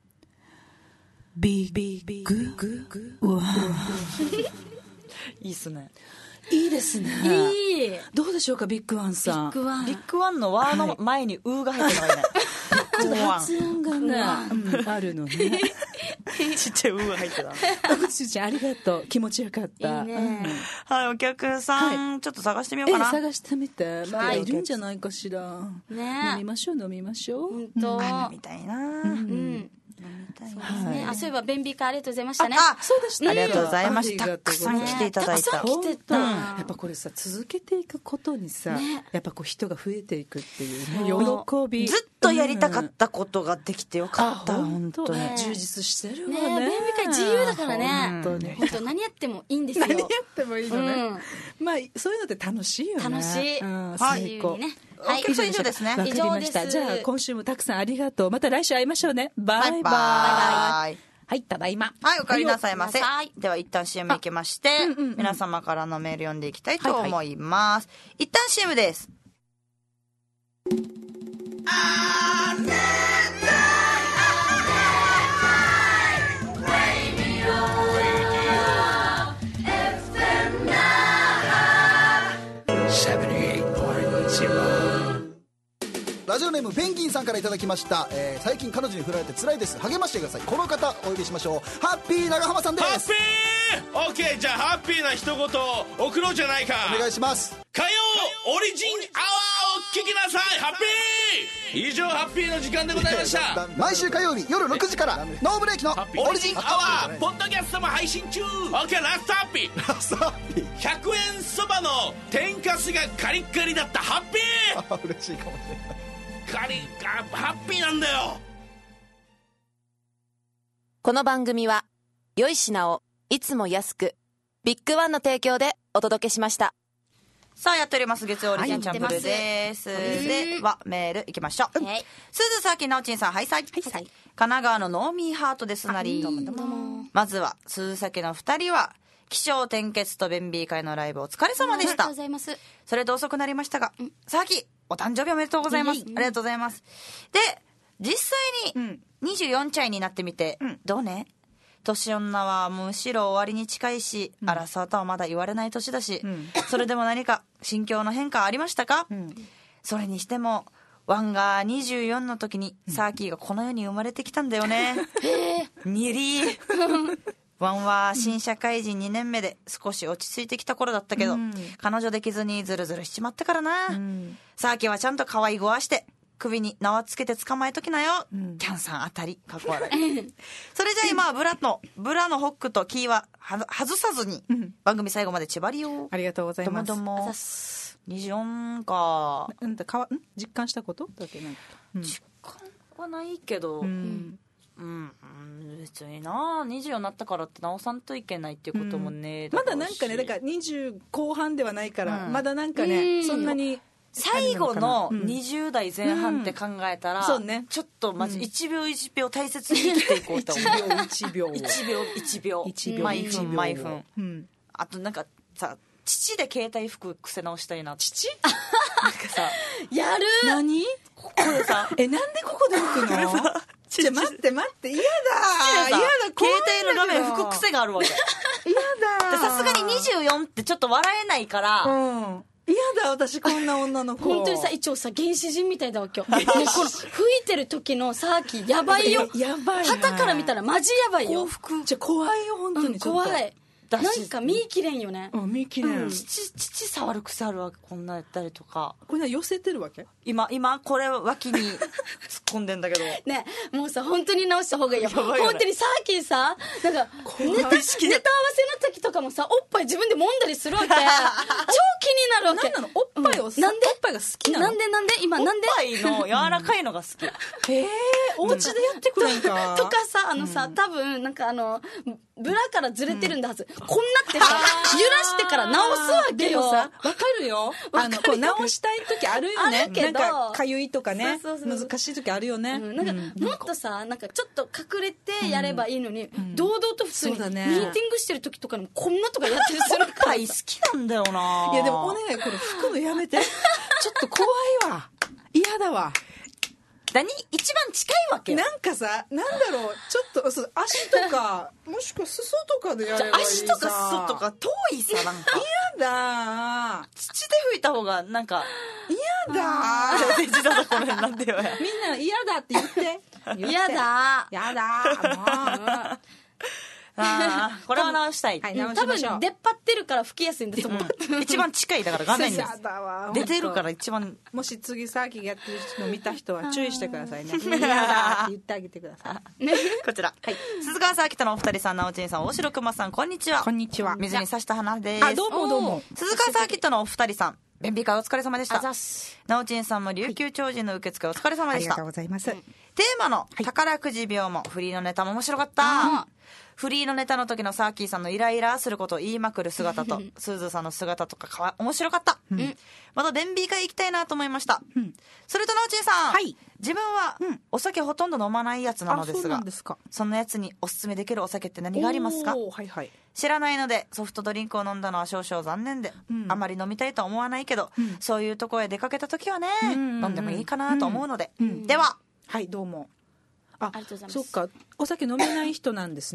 ビッグワンいいっすね。 いいですね。 いい。 どうでしょうかビッグワンさん。 ビッグワン。ビッグワンのワーの前にウーが入ってないね。 ちょっと発音がね、うん、あるのね。 ちっちゃいウーが入ってた。 ちっちゃいありがとう。気持ちよかった。 いいね。 はい、お客さん、はい、ちょっと探してみようかな。 え探してみて。まだいるんじゃないかしら。 ね。 飲みましょう飲みましょう。 本当。 飲みたいな。うん。 そうですね。あ、そういえば便秘会ありがとうございましたね。 あ、そうでした。 ありがとうございました。たくさん来ていただいた。 たくさん来てた。 やっぱこれさ続けていくことにさ、やっぱこう人が増えていくっていうね喜び。 ずっとやりたかったことができてよかった。本当に充実してるわね。 便秘会自由だからね。本当に。本当何やってもいいんですよ。 何やってもいいのね。まあそういうのって楽しいよね。 楽しい。 最高。 はい、 以上ですね。 わかりました。じゃあ今週もたくさんありがとう。また来週会いましょうね。バイバイ。はい、ただいま。 はい、おかえりなさいませ。では一旦 シーエム 行きまして、皆様からのメール読んでいきたいと思います。一旦 シーエム です。あムペンギンさんからいただきました、えー、最近彼女に振られて辛いです、励ましてください。この方お呼びしましょう。ハッピー長浜さんです。 ハッピーオッケー、じゃあハッピーな一言を送ろうじゃないか。 お願いします。 火曜オリジンアワーを聞きなさい。ハッピー。以上ハッピーの時間でございました。 毎週火曜日夜ろくじからノーブレーキのオリジンアワーポッドキャストも配信中。オッケー、ラストハッピー。 ラストハッピー。 ひゃくえんそばの天かすがカリッカリだったハッピー。 あ、嬉しいかもしれない。 カリッハッピーなんだよ。 この番組は良い品をいつも安くビッグワンの提供でお届けしました。 さあやっております月曜オリジンチャンプルです、はい、ではメールいきましょう、はい、鈴崎直ちんさん、はいさい、はいさい、神奈川のノーミーハートですなり。どうもどうも。まずは鈴崎のふたりは起承転結と弁美会のライブお疲れ様でした。 ありがとうございます。 それと遅くなりましたが、さあきお誕生日おめでとうございます。ありがとうございます。で実際ににじゅうよんチャイになってみて、うん、どうね。年女はむしろ終わりに近いし、うん、争うとはまだ言われない年だし、うん、それでも何か心境の変化ありましたか、うん、それにしてもワンがにじゅうよんの時にサーキーがこの世に生まれてきたんだよね、うん、にりワンは新社会人にねんめで少し落ち着いてきた頃だったけど、うん、彼女できずにズルズルしちまったからな、うん、サーキーはちゃんと可愛いごわして首に縄つけて捕まえときなよ、うん、キャンさんあたりかっこ悪いそれじゃあ今はブラのブラのホックとキーはは外さずに番組最後まで縛りよ。 ありがとうございます。 どもどもにじゅうよんかなんだかわん実感したことだけなんか、 うん、実感はないけど、うんうん、別になにじゅうよんになったからって直さんといけないっていうこともね、 うん、まだなんかねだからにじゅう後半ではないから、うん、まだなんかねそんなに最後のにじゅう代前半って考えたら、うんそうね、ちょっとマジいちびょういちびょう大切に生きていこうと思ういちびょういちびょういちびょういちびょう毎分毎分、うん、あとなんかさ父で携帯服癖直したいな。 父なんかさやる何ここでさえなんでここで拭くのちょ待って待って嫌だ嫌だ携帯の画面拭く癖があるわけ嫌ださすがににじゅうよんってちょっと笑えないから、うん嫌だ私こんな女の子本当にさ一応さ原始人みたいだわ今日この吹いてる時のサーキーやばいよやばい旗から見たらマジやばいよ幸福じゃ怖いよ本当に、うん、 怖いなんか見切れんよね。 うん、見切れん、 うん、父父触る癖あるわけこんなやったりとか。 これは寄せてるわけ今今これ脇に突っ込んでんだけどねもうさ本当に直した方がいいよ。やばいよね、本当にサーキーさなんかネタ、ネタ合わせの時とかもさおっぱい自分で揉んだりするわけ超気になるわけ。 なんなのおっぱいを、うん、なんでおっぱいが好きなの。 なんでなんで今なんでおっぱいの柔らかいのが好きへえお家でやってくれんかとかさあのさ、うん、多分なんかあのブラからずれてるんだはず、うん、こんなってさ揺らしてから直すわけよ。 でもさわかるよあのこう直したい時あるよね。 あるけどなんかかゆいとかねそうそうそう難しい時あるよね、 うん、なんか、うん、もっとさなんかちょっと隠れてやればいいのに、うん、堂々と普通に、ね、ミーティングしてる時とかにもこんなとかやってるするから好きなんだよな。 いやでもお願いこれ拭くのやめてちょっと怖いわ嫌だわ。 何一番近いわけ。 なんかさなんだろうちょっとそう足とかもしくは裾とかでやればいいさ。 足とか裾とか遠いさなんか嫌だ土で拭いた方がなんか嫌だデジだこれなんでよみんな嫌だって言って嫌だ嫌だもうあこれは直したい、 はい、直しましょう。多分出っ張ってるから拭きやすいんだと思う、 うん、一番近いだから画面に出てるから一番。 もし次サーキーやってるの見た人は注意してくださいね嫌だって言ってあげてくださいこちら、はい、鈴川サーキットのお二人さんなおちんさん大城熊さんこんにちは。 こんにちは。 水に刺した花です。 あどうもどうも。 鈴川サーキットのお二人さん便秘会お疲れ様でした。なおちんさんも琉球超人の受付お疲れ様でした、 はい、ありがとうございます。 テーマの宝くじ病もフリーのネタも面白かった、フリーのネタの時のサーキーさんのイライラすることを言いまくる姿とスーズーさんの姿とかかわ面白かった、うん、また便秘会行きたいなと思いました、うん、それとなおちんさん、はい、自分はお酒ほとんど飲まないやつなのですが、 そ, ですかそんなやつにおすすめできるお酒って何がありますか。 はいはい、 知らないのでソフトドリンクを飲んだのは少々残念で、うん、あまり飲みたいとは思わないけど、うん、そういうとこへ出かけた時はね、うん、飲んでもいいかなと思うので、うんうん、でははいどうも。あありがとうございます。そっかお酒飲めない人なんですね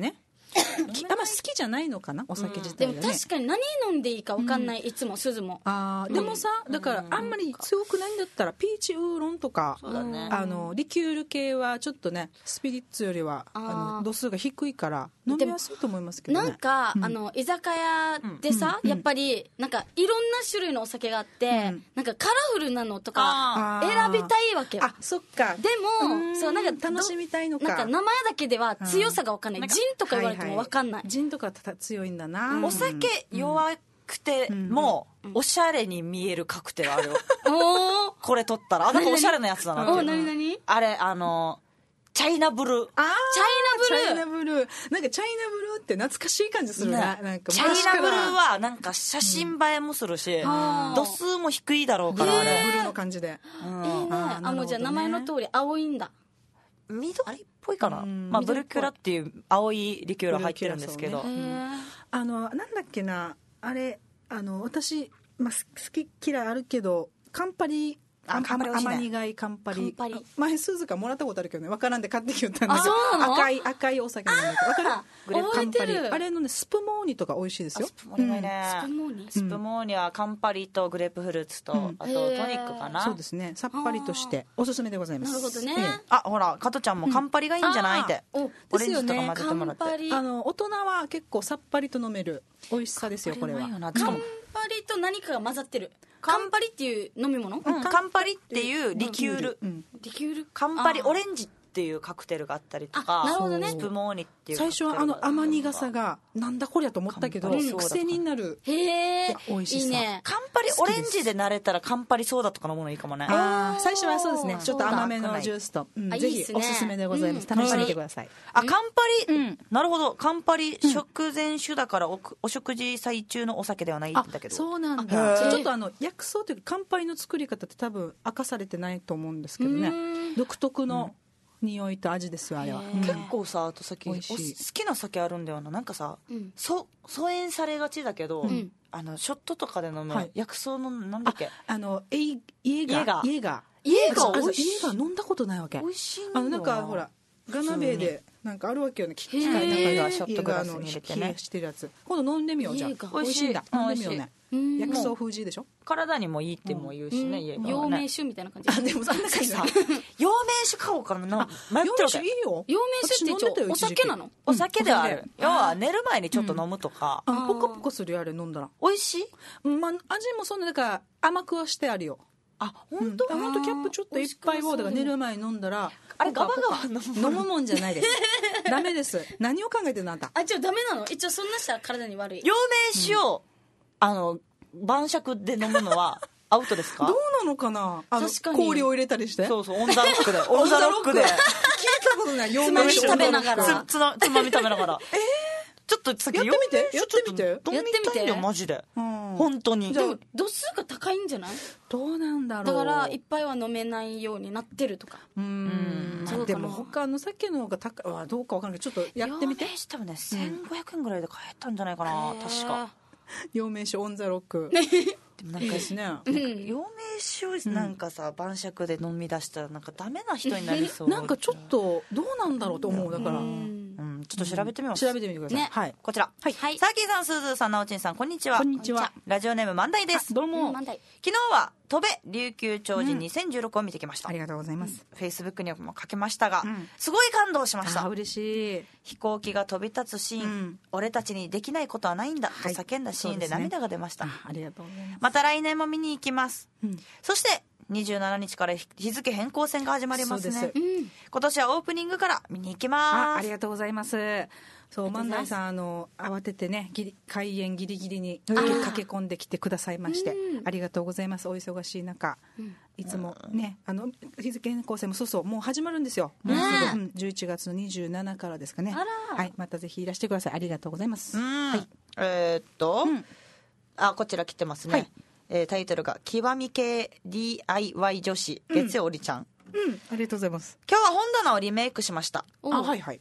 あんま好きじゃないのかなお酒自体がね、 でも確かに何飲んでいいか分かんない、いつも鈴も。 あーでもさ、でもさ、だからあんまり強くないんだったらピーチウーロンとか、 そうだね、 あのリキュール系はちょっとねスピリッツよりはあの度数が低いから飲みやすいと思いますけどね。 なんか、 うんあの居酒屋でさ、 うんやっぱりなんかいろんな種類のお酒があって、 うんなんかカラフルなのとかあー選びたいわけよ。 あそっか。 でもうんそうなんか楽しみたいのか。 なんか名前だけでは強さが分かんない、 うんジンとか言われても分かんない、 ははジンとかた強いんだな。 お酒弱くてもおしゃれに見えるカクテルあるよ。 おーこれ取ったらあなんかおしゃれなやつだなっていう。 お何何あれあのチャイナブルー。 あーチャイナブルーチャイナブルーなんかチャイナブルーって懐かしい感じするね。 ねなんかチャイ昔からナブルーはなんか写真映えもするし、 ん度数も低いだろうから、あブれ、 ルーの感じで。 うんいいね。 あーあもうじゃあ名前の通り青いんだ。 緑っぽいかな、 うんまあ、ブ緑っぽいルキュラっていう青いリキュール入ってるんですけど、 ブルキュラへーあのなんだっけなあれあの私、まあ、好き嫌いあるけどカンパリあカンパリ美味しいね甘苦いカンパリカンパリ前鈴鹿もらったことあるけどねわからんで買ってきよったんだけあそうなのど赤い赤いお酒なんだけどわかるあグレープカンパリ覚えてるあれのねスプモーニとか美味しいですよ。 スプモーニがいいね、 スプモーニスプモーニはカンパリとグレープフルーツと、 うんあとトニックかな、 そうですねさっぱりとしておすすめでございます。 なるほどねええあほら加トちゃんもカンパリがいいんじゃないって、 おオレンジとか混ぜてもらって、 カンパリあの大人は結構さっぱりと飲める美味しさですよこれは。 うまいよな。しかもカンパリと何かが混ざってる。カンパリっていう飲み物、 うんカンパリっていうリキュール、 うんリキュールカンパリあーオレンジっていうカクテルがあったりとか、 あなるほどねスプモーニっていうカ最クテルが初はあの甘苦さがなんだこりゃと思ったけどカンパリソーダ癖になる。 へえ美味しさいいね。 カンパリオレンジで慣れたらカンパリソーダとか飲むのいいかもね。 あー最初はそうですねちょっと甘めそうだのジュースと、うんぜひあいいっすねおすすめでございます、 うん試してみてください。 あカンパリ、 うんなるほどカンパリ、食前酒だからおお食事最中のお酒ではないんあだけど、 そうなんへーだ。それちょっとあの薬草というか乾杯の作り方って多分明かされてないと思うんですけどね独特の匂いと味ですよあれは。 結構さあとさっきお美味しい好きな酒あるんだよな。なんかさ、 うんそ疎遠されがちだけど、 んあのショットとかで飲む、 はい薬草のなんだっけあのエイイエガーイエイエガーイエガー私美味しいイエガー飲んだことないわけ。 美味しいんだよあのなんかほらガナベでなんかあるわけよね機械へー中がショットグラスに入れてねイエガーの冷やしてるやつ今度飲んでみようじゃあイエガー美味しいんだ美味しい飲んでみようねうん薬草風じでしょ。 体にもいいっても言うしね、イエガーはね。 陽明酒みたいな感じ。 あでもそんな感じさ陽明酒買おうかな迷ってるわけ。 いいよ。 陽明酒って一応お酒なの？ お酒ではある、 うん要は寝る前にちょっと飲むとか、 あポコポコするよあれ飲んだら。 美味しい。 うんまあ味もそんなだから甘くはしてあるよ。 あ本当、 本当キャップちょっと一杯をだから寝る前に飲んだらあれポカポカガバガバ飲む飲むもんじゃないですダメです何を考えてるのあんた。 あじゃあダメなの？一応そんなしたら体に悪い。 陽明酒を、あの晩酌で飲むのはアウトですか？ どうなのかなあの確かに氷を入れたりして。 そうそうオンザロックでオンザロックで聞いたことない。 つまみ食べながらつつなつまみ食べながらえー、ちょっとさっきやってみて陽明酒ちょっとやってみて飲みたいよマジで、 うん本当に。 じゃあでも度数が高いんじゃない？ どうなんだろう。 だから一杯は飲めないようになってるとか。 うーんそうかなでも他の酒の方が高いわどうかわかんないけどちょっとやってみて。 陽明酒多分ねせんごひゃくえんぐらいで買えたんじゃないかな、確か。 陽明酒オンザロックでもなんかですね。 陽明酒をなんかさ、晩酌で飲み出したらなんかダメな人になりそうなんかちょっとどうなんだろうと思うだからうん、ちょっと調べてみます、 調べてみてください。 ねはい。 こちら、 はいさーきーさん、すーずーさん、なおちんさん、こんにちは。 こんにちは。 ラジオネーム万代です。 どうも。 問題。 昨日は飛べ琉球超人にせんじゅうろくを見てきました、 ありがとうございます。 フェイスブックにも書けましたが、 んすごい感動しました。 あ嬉しい。 飛行機が飛び立つシーン、 うん俺たちにできないことはないんだとはい叫んだシーンでそうですね涙が出ました、 あありがとうございます。 また来年も見に行きます、 うんそしてにじゅうしちにちから日付変更線が始まりますねそうです。 今年はオープニングから見に行きあます。 ありがとうございます。そうありがとうございます万代さんあの慌ててねギリ開演ギリギリに駆け込んできてくださいましてありがとうございます。お忙しい中、いつもねあの日付変更線もそうそうもう始まるんですよ。もうすぐ、うんじゅういちがつのにじゅうしちからですかね。 あらはいまたぜひいらしてください。ありがとうございます。 うんはいえーっと、 うんあこちら来てますね、 はいえータイトルが「極み系 ディーアイワイ 女子月曜おりちゃん」 うんありがとうございます。 今日は本棚をリメイクしました。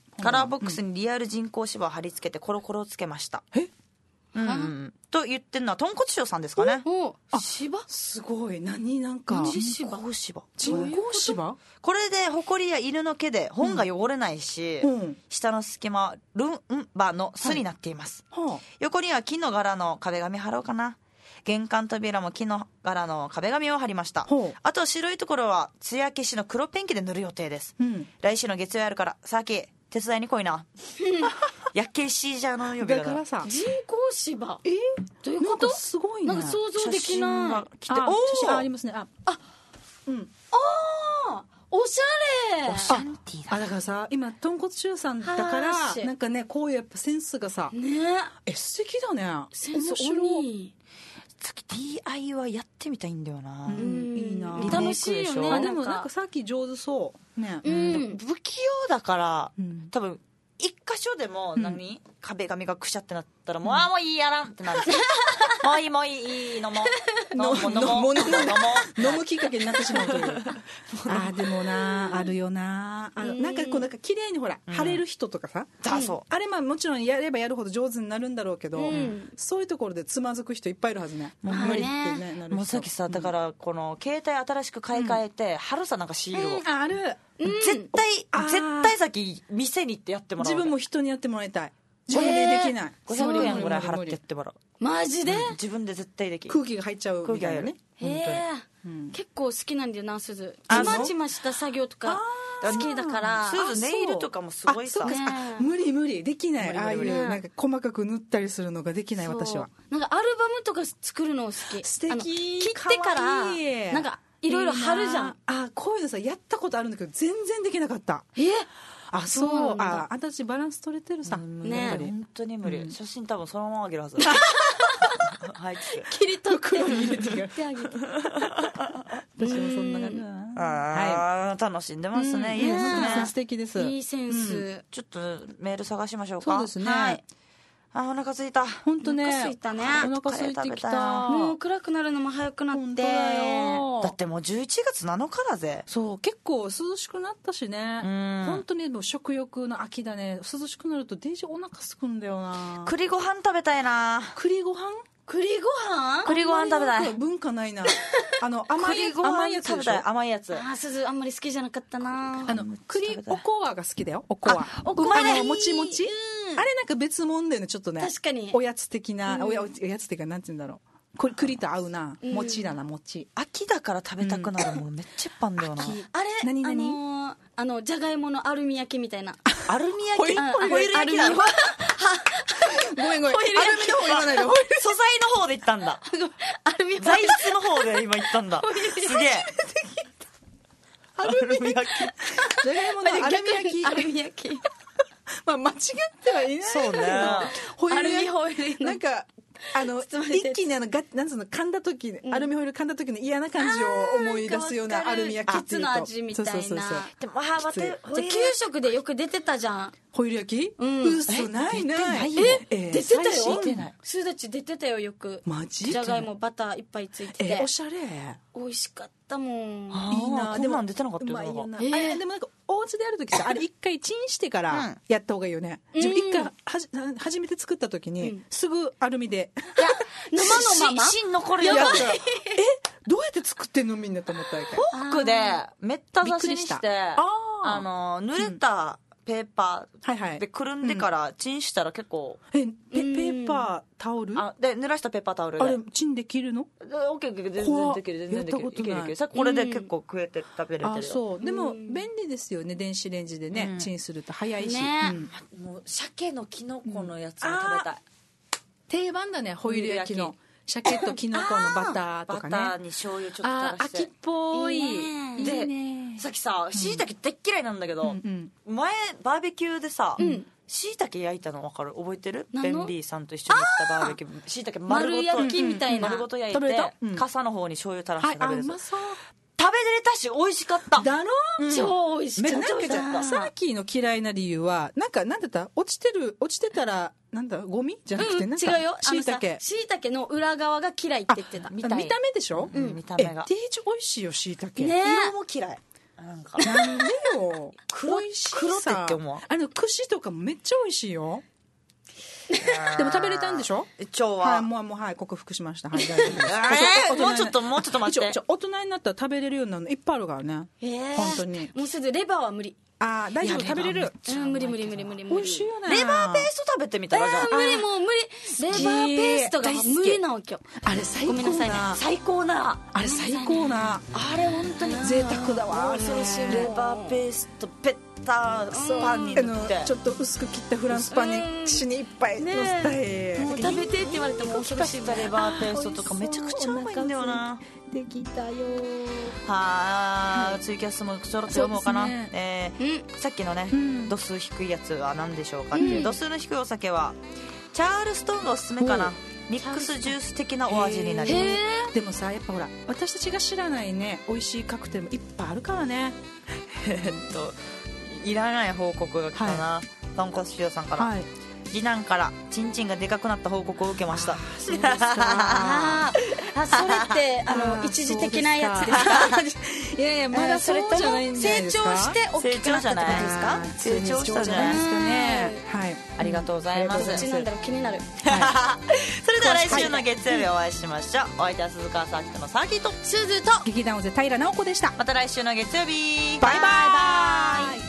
おあはいはい。 カラーボックスにリアル人工芝を貼り付けてコロコロをつけました。 えうん、と言ってるのは豚骨塩さんですかね。 お芝すごい。何なんか人工芝人工芝これでホコリや犬の毛で本が汚れないし、うん、下の隙間はルンバの巣になっています、はいはあ、横には木の柄の壁紙貼ろうかな。玄関扉も木の柄の壁紙を貼りました。あと白いところは艶消しの黒ペンキで塗る予定です、うん、来週の月曜やるからさっき手伝いに来いなやけしじゃの呼び方だからさ人工芝えどういうこと？ すごいね。 なんか想像できない。 あ写真ありますね。ああうんあおしゃれ。 オシャンティーだ。 あだからさ今豚骨塩さんだからなんかねこういうやっぱセンスがさねえ素敵だね。 センス面い。 さっき ディーアイワイ やってみたいんだよな。 うんいいな。 楽しいよね。 あでもなんかさっき上手そうね。 うん、不器用だから、うん、多分一箇所でも何、うん、壁紙がくしゃってなったらもう、うん、あもういいやらんってなるもういいもういい飲もう飲もう飲もう飲むきっかけになってしまうというあでもなあるよなあなんかこうなんか綺麗にほら、うん、晴れる人とかさ、 うん、そうあれまあもちろんやればやるほど上手になるんだろうけど、うん、そういうところでつまずく人いっぱいいるはずね。 もう無理ってねなる人。もうさっきさだからこの携帯新しく買い替えて、うん、春さなんかシールを、 うん、ある絶対、うん、絶対先店に行ってやってもらう。 自分も人にやってもらいたい。自分でできない。 ごひゃくえんぐらい払ってやってもらう。 マジで、 うん、自分で絶対できる。 空気が入っちゃうみたいなね。 へえ、うん、結構好きなんだよなすず。ちまちました作業とか好きだから。 すずネイルとかもすごいさ、 ね、無理無理できない。ああいうなんか細かく塗ったりするのができない私は。 なんかアルバムとか作るの好き。 素敵。 切ってからなんかいろいろ貼るじゃん。 あこういうのさやったことあるんだけど全然できなかった。 えあそうあ私バランス取れてるさね本当に無理、うん、写真多分そのままあげるはずはい切り取って袋に入れてあげて私もそんな感じだな。 あ、はい、楽しんでますね、うん、いいですね。 素敵です。 いいセンス、うん、 ちょっとメール探しましょうか。 そうですね、 はい、あお腹すいた。 本当ねお腹すいたね。 お腹すいてきた。 もう暗くなるのも早くなって。 だ, だってもうじゅういちがつなのかだぜ。 そう結構涼しくなったしね。本当にもう食欲の秋だね。涼しくなるとデイジーお腹すくんだよな。 栗ご飯食べたいな。 栗ご飯栗ご飯栗ご飯食べたい。 文化ないな。あの甘い甘いやつ食べたい。甘いやつ。 あすずあんまり好きじゃなかったな。 あの栗おこわが好きだよ。おこわおこわのもちもち、うん、あれなんか別物だよねちょっとね。 確かにおやつ的な、うん、おやおやつっていうかなんて言うんだろう。これ栗と合うな。餅だな餅。 秋だから食べたくなるものめっちゃいっぱいあんだよな。 あれ何何、 あのー、あのじゃがいものアルミ焼きみたいな。 アルミ焼きホイル焼きなの。ごめんごめん。アルミの方言わないで。 素材の方で言ったんだ。 アルミ材質の方で今言ったんだ。すげえ。 アルミ焼き。じゃがいものアルミ焼き。 アルミ焼き。 まあ間違ってはいない。 そうね。 ホイル焼き。ホイルなんか。あの一気にあのがなんつうの噛んだ時、うん、アルミホイル噛んだ時の嫌な感じを思い出すようなアルミ焼きっていうとカツの味みたいな。そうそうそうそう。 でもあ待ってじゃ給食でよく出てたじゃん。 ホイル焼き？ うん。 嘘ないない。 ええ出てたよ。 出てない。 スーダチ出てたよよく。 マジ？ じゃがいもバターいっぱいついてて。 えおしゃれ。 美味しかったもん。 いいな。でも出てなかったよ。 まあいいよな。えでもなんかお家でやるときさあれ一回チンしてからやった方がいいよね。自分一回はじ初めて作った時にすぐアルミで。 いや生のまま芯残るよ。 えどうやって作ってんのみんなと思ったわけ。 フォークでめった刺しにしてあの濡れたペーパーでくるんでからチンしたら結構。 えペペーパータオルあで濡らしたペーパータオルであれチンできるの？ オッケーオッケー全然できる全然できるいけるいける。さこれで結構食えて食べれてるよ。 あそうでも便利ですよね電子レンジでねチンすると早いし。 もう鮭のキノコのやつも食べたい。 定番だねホイル焼きの鮭とキノコのバターとかね。 バターに醤油ちょっと垂らして。 秋っぽい。 でさっきさしいたけ大っ嫌いなんだけど前バーベキューでさしいたけ焼いたの分かる覚えてる？ベンビーさんと一緒に行ったバーベキューしいたけ丸ごと丸焼きみたいな丸ごと焼いて傘の方に醤油垂らして食べる。 うまそう。 食べれたし美味しかった。 だろ？ 超美味しかった。 めっちゃ美味しかった。サーキーの嫌いな理由はなんかなんだった落ちてる落ちてたらなんだゴミじゃなくてなんか違うよ。しいたけしいたけの裏側が嫌いって言ってた。 見た目でしょ？ 見た目がデージ美味しいよしいたけ。 色も嫌い。なんかなんでよ。 黒い黒ってって思う。 あの串とかもめっちゃ美味しいよ。 でも食べれたんでしょ？ 腸は、 はい、もうもうはい克服しました。はい、大丈夫です。 えー、もうちょっともうちょっと待って。 大人になったら食べれるようになるのいっぱいあるからね。えー、本当に。 もうすぐレバーは無理。 ああ、大丈夫、食べれる。 うん、無理無理無理無理無理。 美味しいよね。 レバーペースト食べてみたらじゃあ。 無理もう無理。レバーペーストが無理なわけよ。 あれ最高な。 ごめんなさいね。最高な。 あれ最高な。 あれ本当に贅沢だわ。 恐ろしい。レバーペーストペッターパンに塗って、 ちょっと薄く切ったフランスパンに串にいっぱいのせたい。もう食べてって言われても恐ろしい。 レバーペーストとかめちゃくちゃうまいんだよな。 できたよ。 はあ、ツイキャスもちょろっと読もうかな。えさっきのね、度数低いやつは何でしょうかっていう。度数の低いお酒はチャールストンがおすすめかな。ミックスジュース的なお味になります。 でもさ、やっぱほら私たちが知らないね美味しいカクテルもいっぱいあるからね。 えっといらない報告が来たな。とんこつ塩さんから、はい、次男からチンチンがでかくなった報告を受けました。 そうですか。ああ、それってあの一時的なやつですか？ いやいや、まだそれとも成長して大きくなったってことですか？ 成長したんじゃないですかね。 はい、 ありがとうございます。 どっちなんだろう、気になる。 それでは来週の月曜日お会いしましょう。お相手は鈴川サーキットのサーキットすずと劇団尾瀬平直子でした。 また来週の月曜日、 バイバイ。